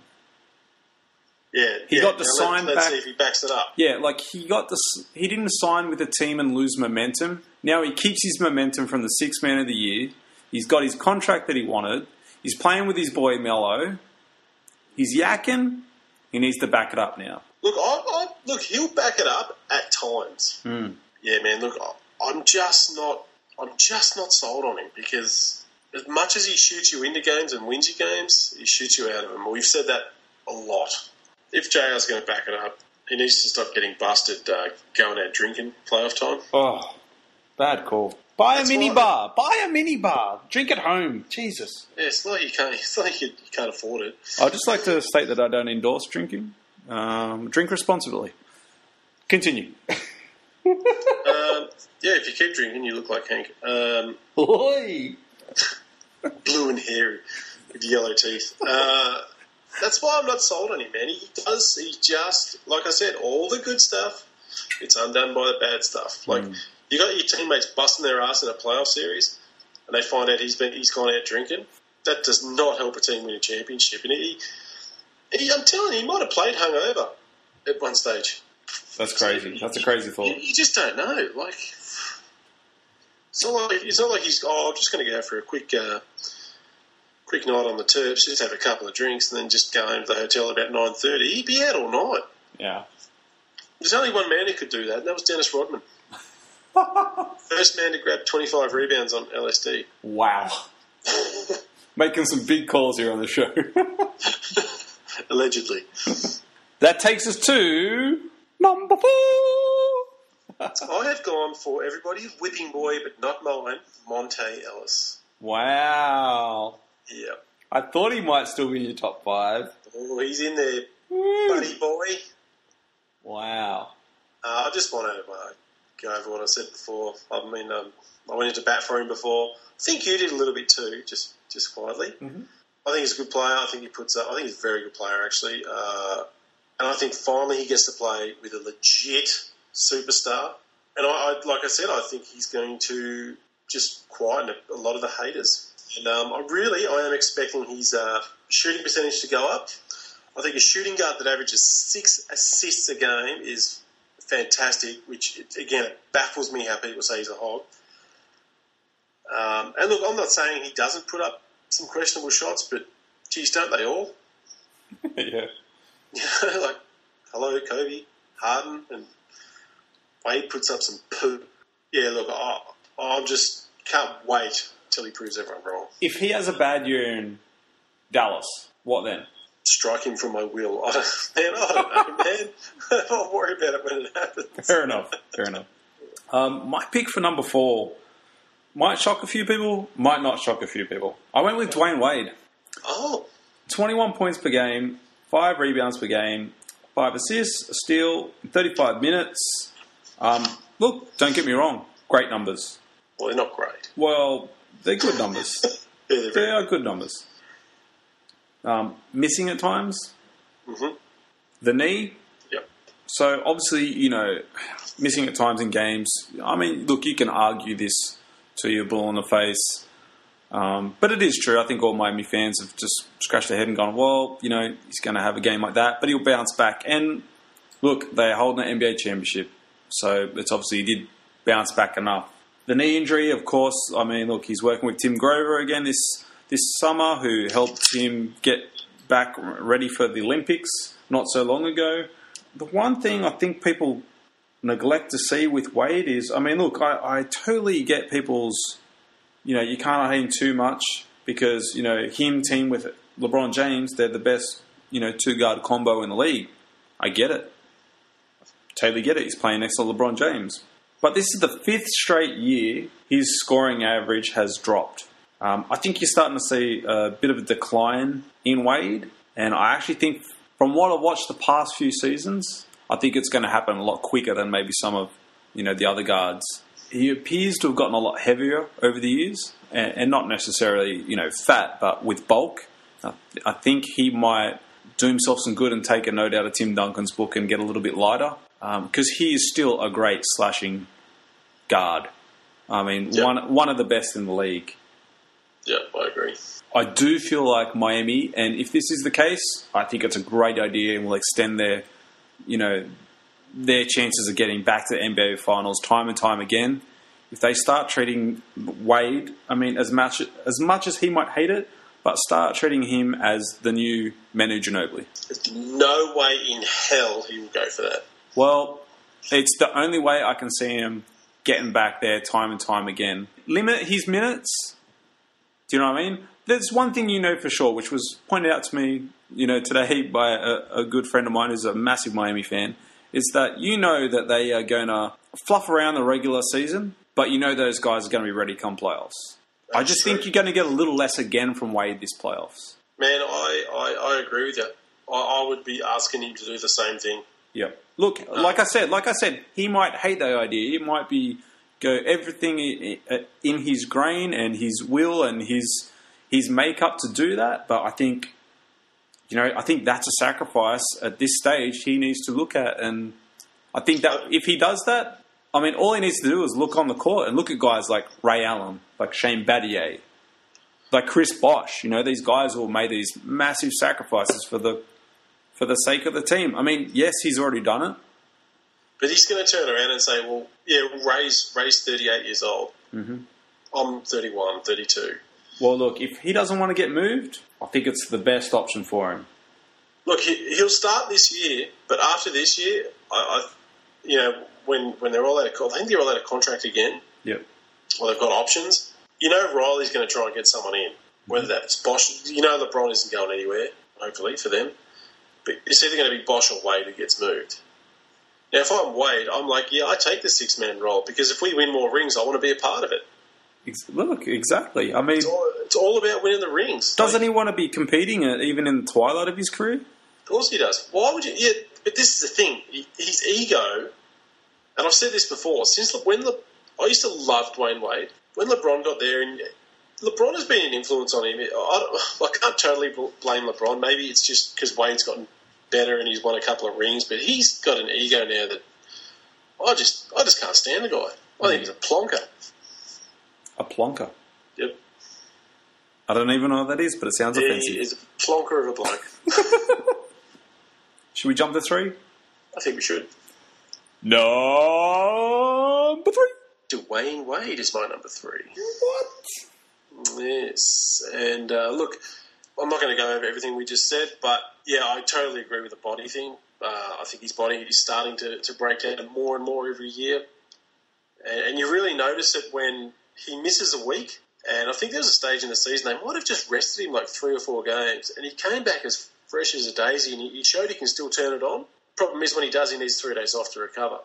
Yeah, He yeah. got the Now, sign let, Let's back- see if he backs it up. Yeah, like he got the. He didn't sign with the team and lose momentum. Now he keeps his momentum from the Sixth Man of the Year. He's got his contract that he wanted. He's playing with his boy Melo. He's yakking. He needs to back it up now. Look, I, I look, he'll back it up at times. Mm. Yeah, man. Look, I'm just not. I'm just not sold on him because as much as he shoots you into games and wins you games, he shoots you out of them. We've said that a lot. If J R's going to back it up, he needs to stop getting busted uh, going out drinking playoff time. Oh, bad call. Buy That's a mini why. bar. Buy a mini bar. Drink at home. Jesus. Yeah, it's not like you can't. It's not like you, you can't afford it. I'd just like to state that I don't endorse drinking. Um, drink responsibly. Continue. um, yeah, if you keep drinking, you look like Hank. Um, Oi. blue and hairy with yellow teeth. Uh, that's why I'm not sold on him, man. He does. He just, like I said, all the good stuff. It's undone by the bad stuff. Like Mm. you got your teammates busting their ass in a playoff series, and they find out he's been he's gone out drinking. That does not help a team win a championship. And he, he I'm telling you, he might have played hungover at one stage. That's crazy. That's a crazy You, thought. you just don't know. Like it's not like it's not like he's. Oh, I'm just going to go for a quick. Uh, Quick night on the Terps, just have a couple of drinks and then just go home to the hotel about nine thirty. He'd be out all night. Yeah. There's only one man who could do that, and that was Dennis Rodman. First man to grab twenty-five rebounds on L S D. Wow. Making some big calls here on the show. Allegedly. That takes us to number four. I have gone for everybody's whipping boy, but not mine, Monte Ellis. Wow. Yeah. I thought he might still be in your top five. Oh, he's in there, Woo. buddy boy. Wow. Uh, I just want to uh, go over what I said before. I mean, um, I went into bat for him before. I think you did a little bit too, just just quietly. Mm-hmm. I think he's a good player. I think he puts up. I think he's a very good player, actually. Uh, and I think finally he gets to play with a legit superstar. And I, I like I said, I think he's going to just quieten a, a lot of the haters. And um, I really, I am expecting his uh, shooting percentage to go up. I think a shooting guard that averages six assists a game is fantastic, which, again, it baffles me how people say he's a hog. Um, and look, I'm not saying he doesn't put up some questionable shots, but geez, don't they all? Yeah. You know, like, hello, Kobe, Harden, and Wade puts up some poo. Yeah, look, I, I just can't wait till he proves everyone wrong. If he has a bad year in Dallas, what then? Strike him from my will. I don't, man, I don't know, man. I'll worry about it when it happens. Fair enough. Fair enough. Um, my pick for number four might shock a few people, might not shock a few people. I went with Dwayne Wade. Oh, twenty-one points per game, five rebounds per game, five assists, a steal, thirty-five minutes. Um, look, don't get me wrong, great numbers. well, they're not great. Well, they're good numbers. Yeah, they're They very are good numbers. Um, missing at times. Mm-hmm. The knee. Yep. So, obviously, you know, missing at times in games. I mean, look, you can argue this to your bull in the face. Um, but it is true. I think all Miami fans have just scratched their head and gone, well, you know, he's going to have a game like that, but he'll bounce back. And look, they're holding an N B A championship. So, it's obviously he did bounce back enough. The knee injury, of course, I mean, look, he's working with Tim Grover again this this summer, who helped him get back ready for the Olympics not so long ago. The one thing I think people neglect to see with Wade is, I mean, look, I, I totally get people's, you know, you can't hate him too much because, you know, him team with LeBron James, they're the best, you know, two-guard combo in the league. I get it. Totally get it. He's playing next to LeBron James. But this is the fifth straight year his scoring average has dropped. Um, I think you're starting to see a bit of a decline in Wade. And I actually think, from what I've watched the past few seasons, I think it's going to happen a lot quicker than maybe some of, you know, the other guards. He appears to have gotten a lot heavier over the years, and, and not necessarily, you know, fat, but with bulk. Uh, I think he might do himself some good and take a note out of Tim Duncan's book and get a little bit lighter, because um, he is still a great slashing guard. I mean, Yep. one one of the best in the league. Yeah, I agree. I do feel like Miami, and if this is the case, I think it's a great idea and will extend their, you know, their chances of getting back to the N B A Finals time and time again. If they start treating Wade, I mean, as much as much as he might hate it, but start treating him as the new Manu Ginobili. There's no way in hell he will go for that. Well, it's the only way I can see him getting back there time and time again. Limit his minutes. Do you know what I mean? There's one thing you know for sure, which was pointed out to me, you know, today by a, a good friend of mine who's a massive Miami fan, is that you know that they are going to fluff around the regular season, but you know those guys are going to be ready come playoffs. That's I just true. think you're going to get a little less again from Wade this playoffs. Man, I, I, I agree with you. I, I would be asking him to do the same thing. Yeah. Look, um, like I said, like I said, he might hate the idea. He might be go everything in his grain and his will and his his makeup to do that. But I think, you know, I think that's a sacrifice at this stage he needs to look at. And I think that if he does that, I mean, all he needs to do is look on the court and look at guys like Ray Allen, like Shane Battier, like Chris Bosh. You know, these guys who made these massive sacrifices for the for the sake of the team. I mean, yes, he's already done it. But he's going to turn around and say, well, yeah, Ray's, Ray's thirty-eight years old. Mm-hmm. I'm thirty-one, thirty-two. Well, look, if he doesn't want to get moved, I think it's the best option for him. Look, he, he'll start this year, but after this year, I, I you know, when when they're all out of contract, I think they're all out of contract again. Yep. Well, they've got options. You know, Riley's going to try and get someone in, whether that's Bosh. You know, LeBron isn't going anywhere, hopefully, for them. But it's either going to be Bosh or Wade who gets moved. Now, if I'm Wade, I'm like, yeah, I take the six-man role because if we win more rings, I want to be a part of it. Look, exactly. I mean, it's all, it's all about winning the rings. Doesn't like, he want to be competing at, even in the twilight of his career? Of course he does. Why would you? Yeah, but this is the thing. His ego, and I've said this before, since when Le, I used to love Dwayne Wade. When LeBron got there, and LeBron has been an influence on him. I, don't, I can't totally blame LeBron. Maybe it's just because Wade's gotten better and he's won a couple of rings, but he's got an ego now that I just I just can't stand the guy. I think he's a plonker. A plonker? Yep. I don't even know what that is, but it sounds yeah, offensive. He's a plonker of a bloke. Should we jump to three? I think we should. Number three. Dwayne Wade is my number three. What? Yes. And uh, look, I'm not going to go over everything we just said, but yeah, I totally agree with the body thing. Uh, I think his body is starting to, to break down more and more every year. And, and you really notice it when he misses a week. And I think there was a stage in the season they might have just rested him like three or four games. And he came back as fresh as a daisy and he, he showed he can still turn it on. Problem is when he does, he needs three days off to recover.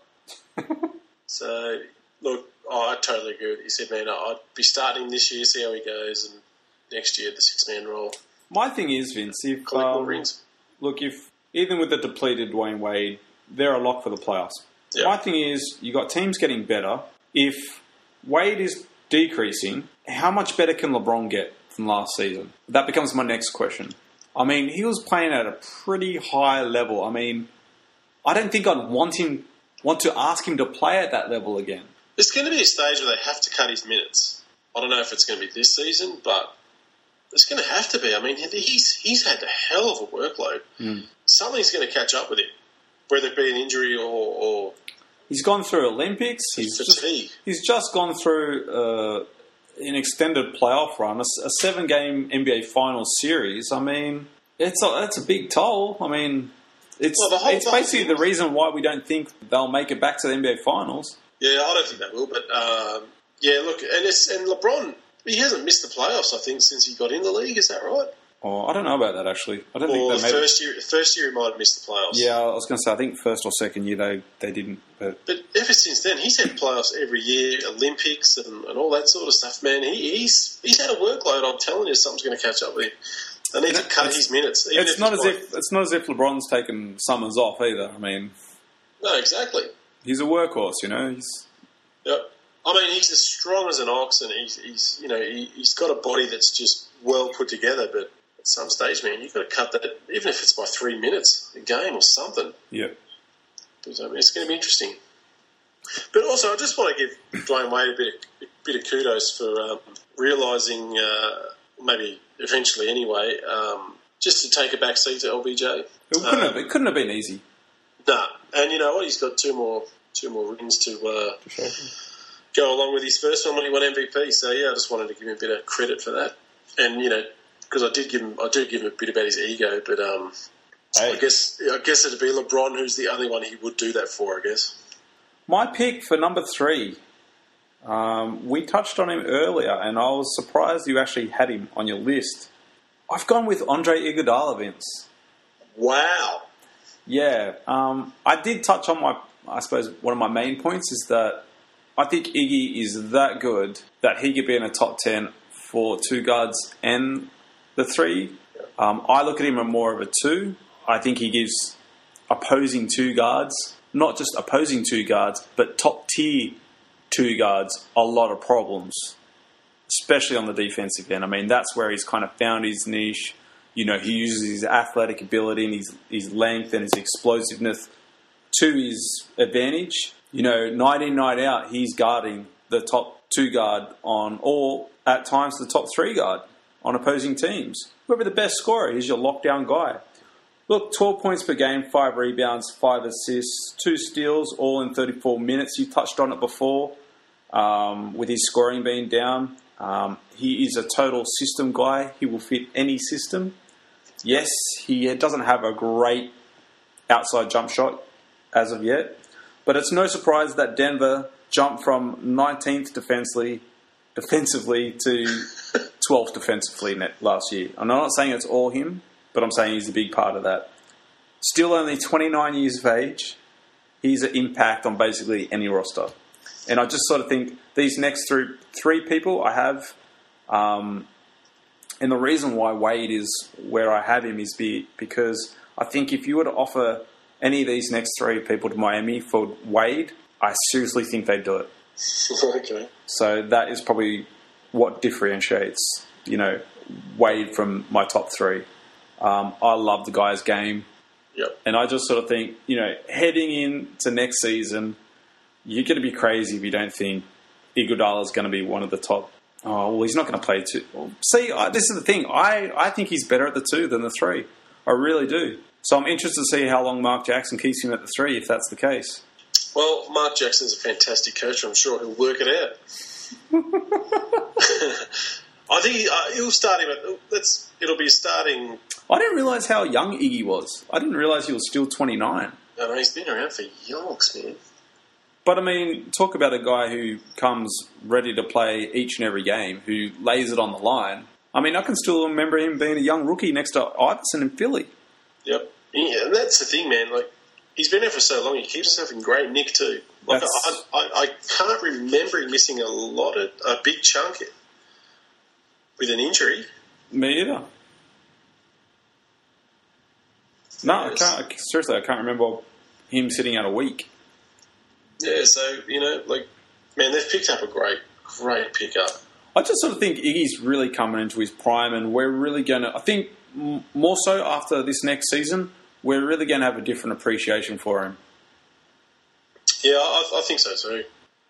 So, look, oh, I totally agree with you. You said, man, I'd be starting him this year, see how he goes, and next year the six-man role. My thing is, Vince, if collect more um, rings. Look, if even with the depleted Dwayne Wade, they're a lock for the playoffs. Yep. My thing is, you got teams getting better. If Wade is decreasing, how much better can LeBron get from last season? That becomes my next question. I mean, he was playing at a pretty high level. I mean, I don't think I'd want him want to ask him to play at that level again. There's going to be a stage where they have to cut his minutes. I don't know if it's going to be this season, but it's going to have to be. I mean, he's he's had a hell of a workload. Mm. Something's going to catch up with him, whether it be an injury or... or he's gone through Olympics. He's fatigue. Just, he's just gone through uh, an extended playoff run, a, a seven-game N B A Finals series. I mean, it's a, it's a big toll. I mean, it's well, the whole, it's the whole basically thing. the reason why we don't think they'll make it back to the N B A Finals. Yeah, I don't think they will, but um, yeah, look, and it's and LeBron, he hasn't missed the playoffs, I think, since he got in the league. Is that right? Oh, I don't know about that actually. I don't or think they the made first year. First year, he might have missed the playoffs. Yeah, I was going to say I think first or second year they, they didn't. But, but ever since then, he's had playoffs every year, Olympics and, and all that sort of stuff. Man, he, he's he's had a workload. I'm telling you, something's going to catch up with him. They need to cut his minutes. Even it's if not it's as like, if it's not as if LeBron's taken summers off either. I mean, no, exactly. He's a workhorse, you know. He's Yep. I mean, he's as strong as an ox, and he's, he's you know, he, he's got a body that's just well put together. But at some stage, man, you've got to cut that, even if it's by three minutes a game or something. Yeah. But, I mean, it's going to be interesting. But also, I just want to give Dwayne Wade a bit of, a bit of kudos for um, realising, uh, maybe eventually anyway, um, just to take a back seat to L B J. It couldn't, um, have, it couldn't have been easy. Nah, and you know what? He's got two more two more rings to uh, Sure. go along with his first one when he won M V P. So yeah, I just wanted to give him a bit of credit for that. And you know, because I did give him, I do give him a bit about his ego, but um, Hey. I guess I guess it'd be LeBron, who's the only one he would do that for. I guess. My pick for number three. Um, we touched on him earlier, and I was surprised you actually had him on your list. I've gone with Andre Iguodala, Vince. Wow. Yeah, um, I did touch on my. I suppose one of my main points is that I think Iggy is that good that he could be in a top ten for two guards and the three. Um, I look at him as more of a two. I think he gives opposing two guards, not just opposing two guards, but top tier two guards, a lot of problems, especially on the defensive end. I mean, that's where he's kind of found his niche. You know, he uses his athletic ability and his, his length and his explosiveness to his advantage. You know, night in, night out, he's guarding the top two guard on, or at times the top three guard on opposing teams. Whoever the best scorer, he's your lockdown guy. Look, twelve points per game, five rebounds, five assists, two steals, all in thirty-four minutes. You touched on it before, um, with his scoring being down. Um, he is a total system guy. He will fit any system. Yes, he doesn't have a great outside jump shot as of yet, but it's no surprise that Denver jumped from nineteenth defensively, defensively to twelfth defensively net last year. I'm not saying it's all him, but I'm saying he's a big part of that. Still only twenty-nine years of age, he's an impact on basically any roster. And I just sort of think these next three, three people I have, um, and the reason why Wade is where I have him is be, because I think if you were to offer any of these next three people to Miami for Wade, I seriously think they'd do it. Okay. So that is probably what differentiates, you know, Wade from my top three. Um, I love the guy's game. Yep. And I just sort of think, you know, heading into next season, you're going to be crazy if you don't think Iguodala is going to be one of the top. Oh, well, he's not going to play two. Well, see, I, this is the thing. I, I think he's better at the two than the three. I really do. So I'm interested to see how long Mark Jackson keeps him at the three, if that's the case. Well, Mark Jackson's a fantastic coach. I'm sure he'll work it out. I think he, uh, he'll start him at. Let's. It'll be starting. I didn't realise how young Iggy was. I didn't realise he was still twenty-nine. No, he's been around for yonks, man. But I mean, talk about a guy who comes ready to play each and every game, who lays it on the line. I mean, I can still remember him being a young rookie next to Iverson in Philly. Yep, yeah, and that's the thing, man. Like, he's been there for so long, he keeps himself in great nick too. Like, I, I, I can't remember him missing a lot of a big chunk with an injury. Me either. No, I can't. Seriously, I can't remember him sitting out a week. Yeah, so, you know, like, man, they've picked up a great, great pickup. I just sort of think Iggy's really coming into his prime, and we're really going to, I think, m- more so after this next season, we're really going to have a different appreciation for him. Yeah, I, I think so too.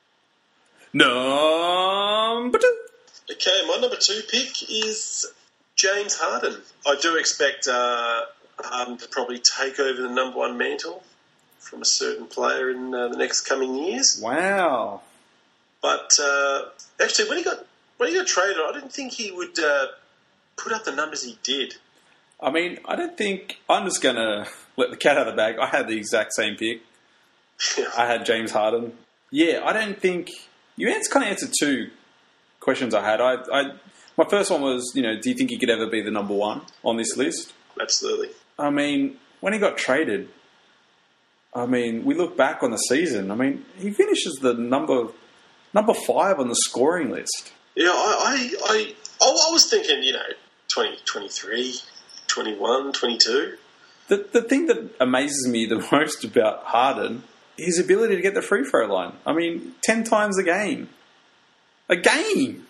Number two. Okay, my number two pick is James Harden. I do expect uh, Harden to probably take over the number one mantle from a certain player in uh, the next coming years. Wow. But uh, actually, when he got when he got traded, I didn't think he would uh, put up the numbers he did. I mean, I don't think... I'm just going to let the cat out of the bag. I had the exact same pick. I had James Harden. Yeah, I don't think... You kind of answered two questions I had. I, I, my first one was, you know, do you think he could ever be the number one on this list? Absolutely. I mean, when he got traded, I mean, we look back on the season. I mean, he finishes the number number five on the scoring list. Yeah, I, I, I, I was thinking, you know, twenty, twenty-three, twenty-one, twenty-two. The the thing that amazes me the most about Harden, his ability to get the free throw line. I mean, ten times a game. A game.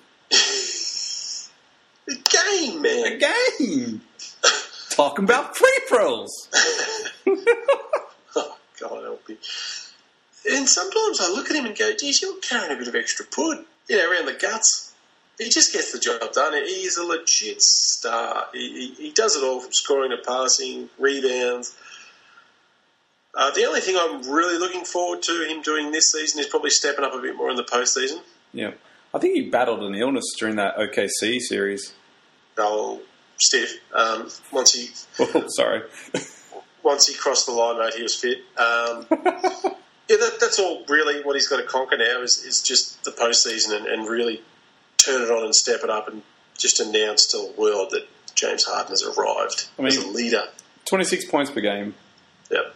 A game, man. A game. Talking about free throws. Oh, God help me. And sometimes I look at him and go, geez, you're carrying a bit of extra pud, you know, around the guts. He just gets the job done. He is a legit star. He, he, he does it all from scoring to passing, rebounds. Uh, the only thing I'm really looking forward to him doing this season is probably stepping up a bit more in the postseason. Yeah. I think he battled an illness during that O K C series. Oh, stiff. Um, once he... Oh, sorry. once he crossed the line, mate, he was fit. Um, yeah, that, that's all really what he's got to conquer now is, is just the postseason and, and really turn it on and step it up and just announce to the world that James Harden has arrived I mean, as a leader. twenty-six points per game. Yep.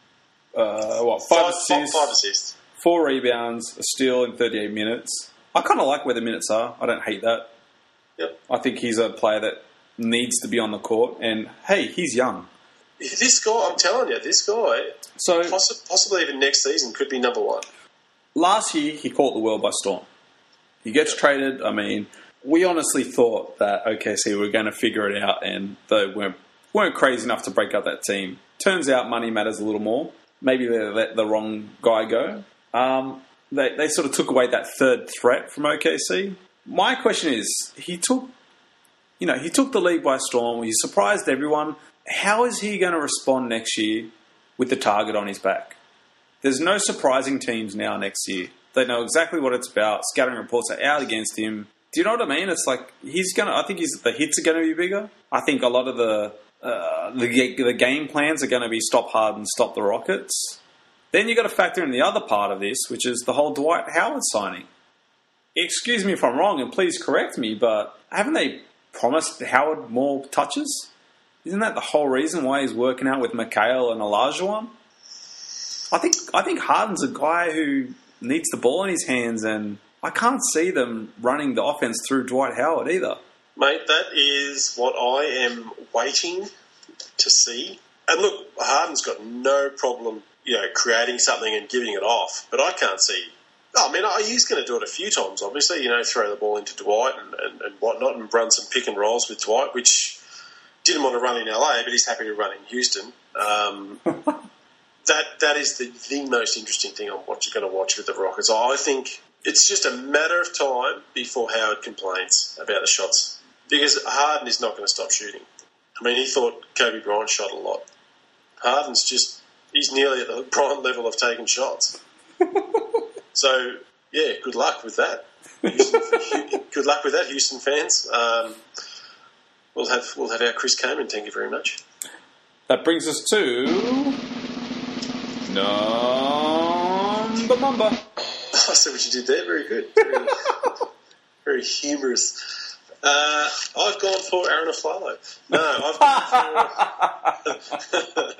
Uh, what, five, five assists? Five, five assists. Four rebounds, a steal in thirty-eight minutes. I kind of like where the minutes are. I don't hate that. Yep. I think he's a player that needs to be on the court. And, hey, he's young. This guy, I'm telling you, this guy, so possi- possibly even next season, could be number one. Last year, he caught the world by storm. He gets yep. traded. I mean, we honestly thought that O K C were going to figure it out and they weren't, weren't crazy enough to break up that team. Turns out money matters a little more. Maybe they let the wrong guy go. Um, they, they sort of took away that third threat from O K C. My question is, he took, you know, he took the league by storm. He surprised everyone. How is he going to respond next year with the target on his back? There's no surprising teams now next year. They know exactly what it's about. Scattering reports are out against him. Do you know what I mean? It's like he's gonna. I think he's, the hits are going to be bigger. I think a lot of the uh, the the game plans are going to be stop Harden, stop the Rockets. Then you got to factor in the other part of this, which is the whole Dwight Howard signing. Excuse me if I'm wrong, and please correct me, but haven't they promised Howard more touches? Isn't that the whole reason why he's working out with Mikhail and Olajuwon? I think I think Harden's a guy who needs the ball in his hands, and I can't see them running the offense through Dwight Howard either. Mate, that is what I am waiting to see. And look, Harden's got no problem, you know, creating something and giving it off, but I can't see. I mean, he's going to do it a few times, obviously, you know, throw the ball into Dwight and, and, and whatnot and run some pick and rolls with Dwight, which didn't want to run in L A, but he's happy to run in Houston. Um, that That is the, the most interesting thing I'm watch, going to watch with the Rockets. I think it's just a matter of time before Howard complains about the shots, because Harden is not going to stop shooting. I mean, he thought Kobe Bryant shot a lot. Harden's just, he's nearly at the Bryant level of taking shots. So, yeah, good luck with that. Houston, good luck with that, Houston fans. Um, we'll have we'll have our Chris Kaman, thank you very much. That brings us to number number. I see what you did there. Very good. Very, very humorous. Uh, I've gone for Aaron Aflalo. No, I've gone for...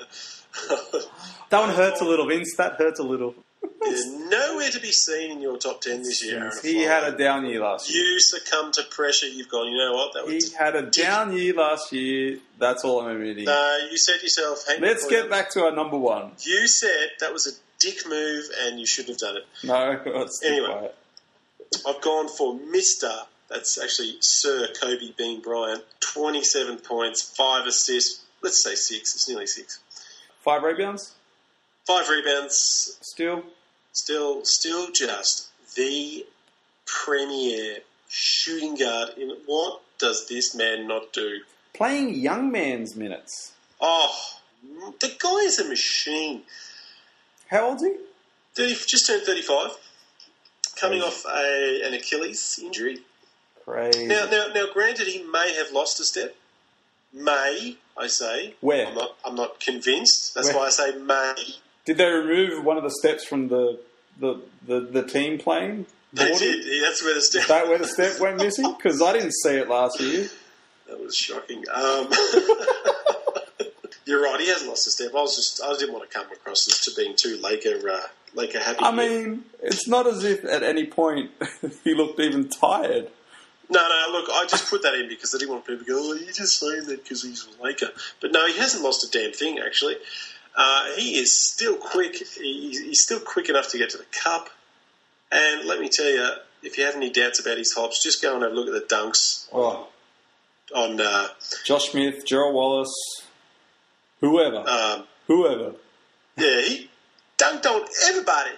That one hurts a little, Vince. That hurts a little. Is nowhere to be seen in your top ten this year, Aaron He Aflalo. had a down year last year. You succumbed to pressure. You've gone, you know what? That was he had a down year last year. That's all I'm admitting. No, you said yourself... Hang Let's get you. back to our number one. You said that was a dick move and you shouldn't have done it. No, let's Anyway, quiet. I've gone for Mister That's actually Sir Kobe Bean Bryant. twenty-seven points, five assists. Let's say six. It's nearly six. Five rebounds? Five rebounds. Still? Still, still just the premier shooting guard. In what does this man not do? Playing young man's minutes. Oh, the guy is a machine. How old is he? thirty, just turned thirty-five. Coming Crazy. off a, an Achilles injury. Crazy. Now, now, now, granted, he may have lost a step. May, I say. Where? I'm not, I'm not convinced. That's Where? why I say may. Did they remove one of the steps from the the, the, the team playing? They boarding? did. Yeah, that's where the step... Is that where the step went missing? Because I didn't see it last year. That was shocking. Um, you're right. He has lost a step. I was just, I didn't want to come across as to being too Laker, uh, Laker happy. I here. mean, it's not as if at any point he looked even tired. No, no. Look, I just put that in because I didn't want people to go, "Oh, you're just saying that because he's a Laker." But no, he hasn't lost a damn thing. Actually, uh, he is still quick. He, he's still quick enough to get to the cup. And let me tell you, if you have any doubts about his hops, just go and have a look at the dunks Oh, on. Uh, Josh Smith, Gerald Wallace, whoever, um, whoever. yeah, he dunked on everybody.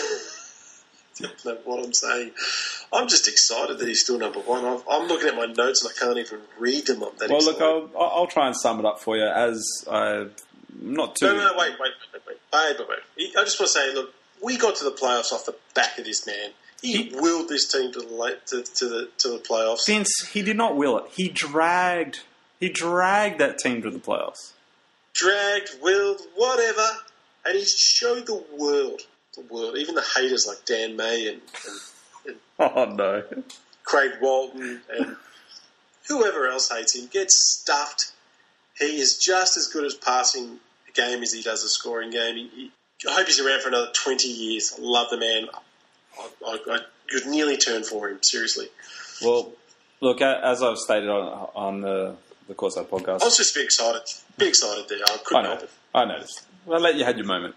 That's not what I'm saying. I'm just excited that he's still number one. I've, I'm looking at my notes and I can't even read them. I'm that Well, excited. look, I'll, I'll try and sum it up for you as I, not too. No, no, no, wait, wait, wait, wait, wait, wait, wait. I just want to say, look, we got to the playoffs off the back of this man. He, he willed this team to the late, to, to the to the playoffs. Vince, he did not will it. He dragged, he dragged that team to the playoffs. dragged, willed, whatever, and he showed the world, the world, even the haters like Dan May and, and, and Oh, no. Craig Walton and whoever else hates him, gets stuffed. He is just as good as passing a game as he does a scoring game. He, he, I hope he's around for another twenty years. I love the man. I, I, I could nearly turn for him, seriously. Well, look, as I've stated on on the, the Courtside podcast... I was just be excited. Be excited there. I I couldn't know. help it. I noticed. I'll let you have your moment.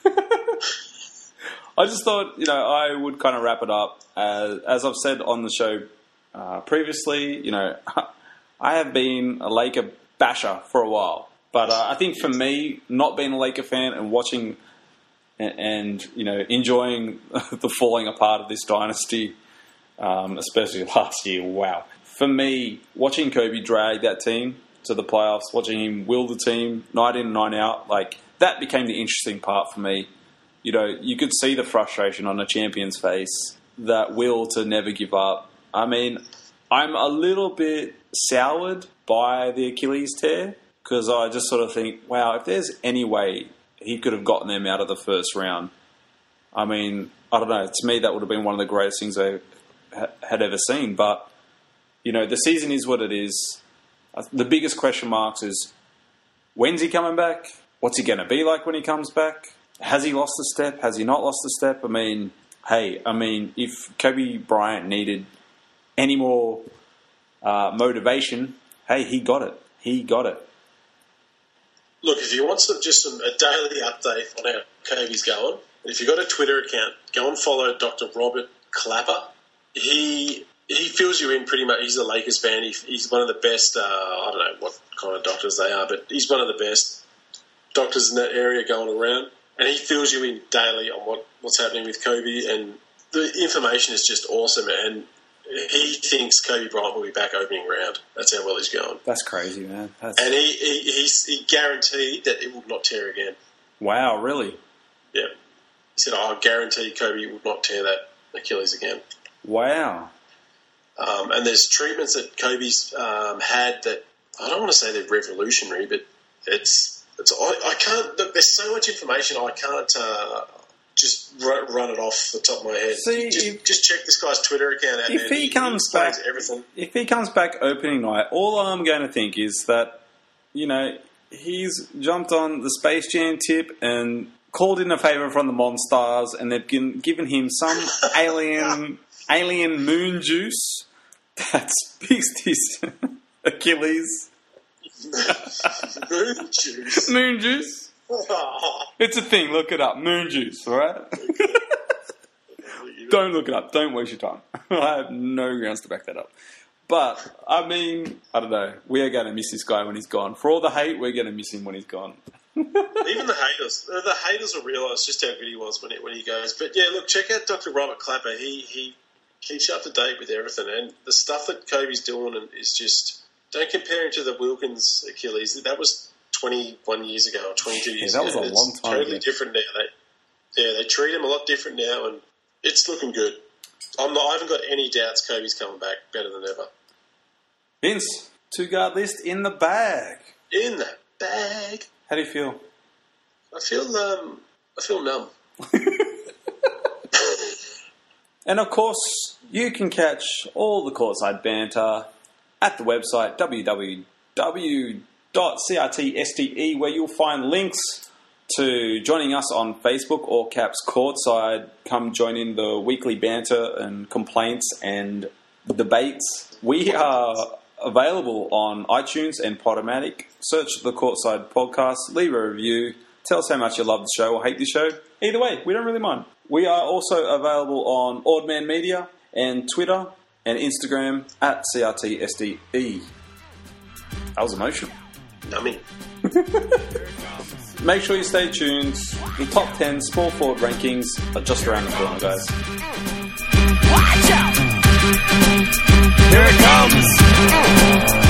I just thought, you know, I would kind of wrap it up. As, as I've said on the show uh, previously, you know, I have been a Laker basher for a while. But uh, I think for me, not being a Laker fan and watching and, and you know, enjoying the falling apart of this dynasty, um, especially last year, wow. For me, watching Kobe drag that team to the playoffs, watching him will the team night in and night out, like, that became the interesting part for me. You know, you could see the frustration on a champion's face, that will to never give up. I mean, I'm a little bit soured by the Achilles tear because I just sort of think, wow, if there's any way he could have gotten them out of the first round, I mean, I don't know. To me, that would have been one of the greatest things I ha- had ever seen. But, you know, the season is what it is. The biggest question marks is, when's he coming back? What's he going to be like when he comes back? Has he lost a step? Has he not lost a step? I mean, hey, I mean, if Kobe Bryant needed any more uh, motivation, hey, he got it. He got it. Look, if you want some, just some, a daily update on how Kobe's going, if you've got a Twitter account, go and follow Doctor Robert Clapper. He he fills you in pretty much. He's a Lakers fan. He, he's one of the best, uh, I don't know what kind of doctors they are, but he's one of the best doctors in that area going around. And he fills you in daily on what, what's happening with Kobe, and the information is just awesome. And he thinks Kobe Bryant will be back opening round. That's how well he's going. That's crazy, man. That's... And he, he, he's, he guaranteed that it will not tear again. Wow, really? Yeah. He said, I guarantee Kobe will not tear that Achilles again. Wow. Um, and there's treatments that Kobe's um, had that, I don't want to say they're revolutionary, but it's... It's, I, I can't. Look, there's so much information I can't uh, just run, run it off the top of my head. See, just, if, just check this guy's Twitter account out. If man. he, he comes he back, everything. if he comes back opening night, all I'm going to think is that, you know, he's jumped on the Space Jam tip and called in a favour from the Monstars, and they've given, given him some alien alien moon juice that fixed his Achilles. Moon juice. Moon juice. It's a thing. Look it up. Moon juice. All right. Don't look it up. Don't waste your time. I have no grounds to back that up. But I mean, I don't know. We are going to miss this guy when he's gone. For all the hate, we're going to miss him when he's gone. Even the haters, the haters will realise just how good he was when he, when he goes. But yeah, look, check out Doctor Robert Clapper. He he keeps you up to date with everything, and the stuff that Kobe's doing is just. Don't compare him to the Wilkins Achilles. That was twenty-one years ago or twenty-two years yeah, that ago. was a it's long time totally ago. different now. They, yeah, they treat him a lot different now, and it's looking good. I'm not, I haven't got any doubts Kobe's coming back better than ever. Vince, two-guard list in the bag. In the bag. How do you feel? I feel, um, I feel numb. And of course, you can catch all the courtside banter at the website w w w dot c r t s t e, where you'll find links to joining us on Facebook or Caps Courtside. Come join in the weekly banter and complaints and debates. We are available on iTunes and Podomatic. Search the Courtside Podcast, leave a review, tell us how much you love the show or hate the show. Either way, we don't really mind. We are also available on Oddman Media and Twitter and Instagram at C R T S D E. That was emotional. Numbing. Make sure you stay tuned. The top ten small forward rankings are just around the corner, guys. Watch out! Here it comes!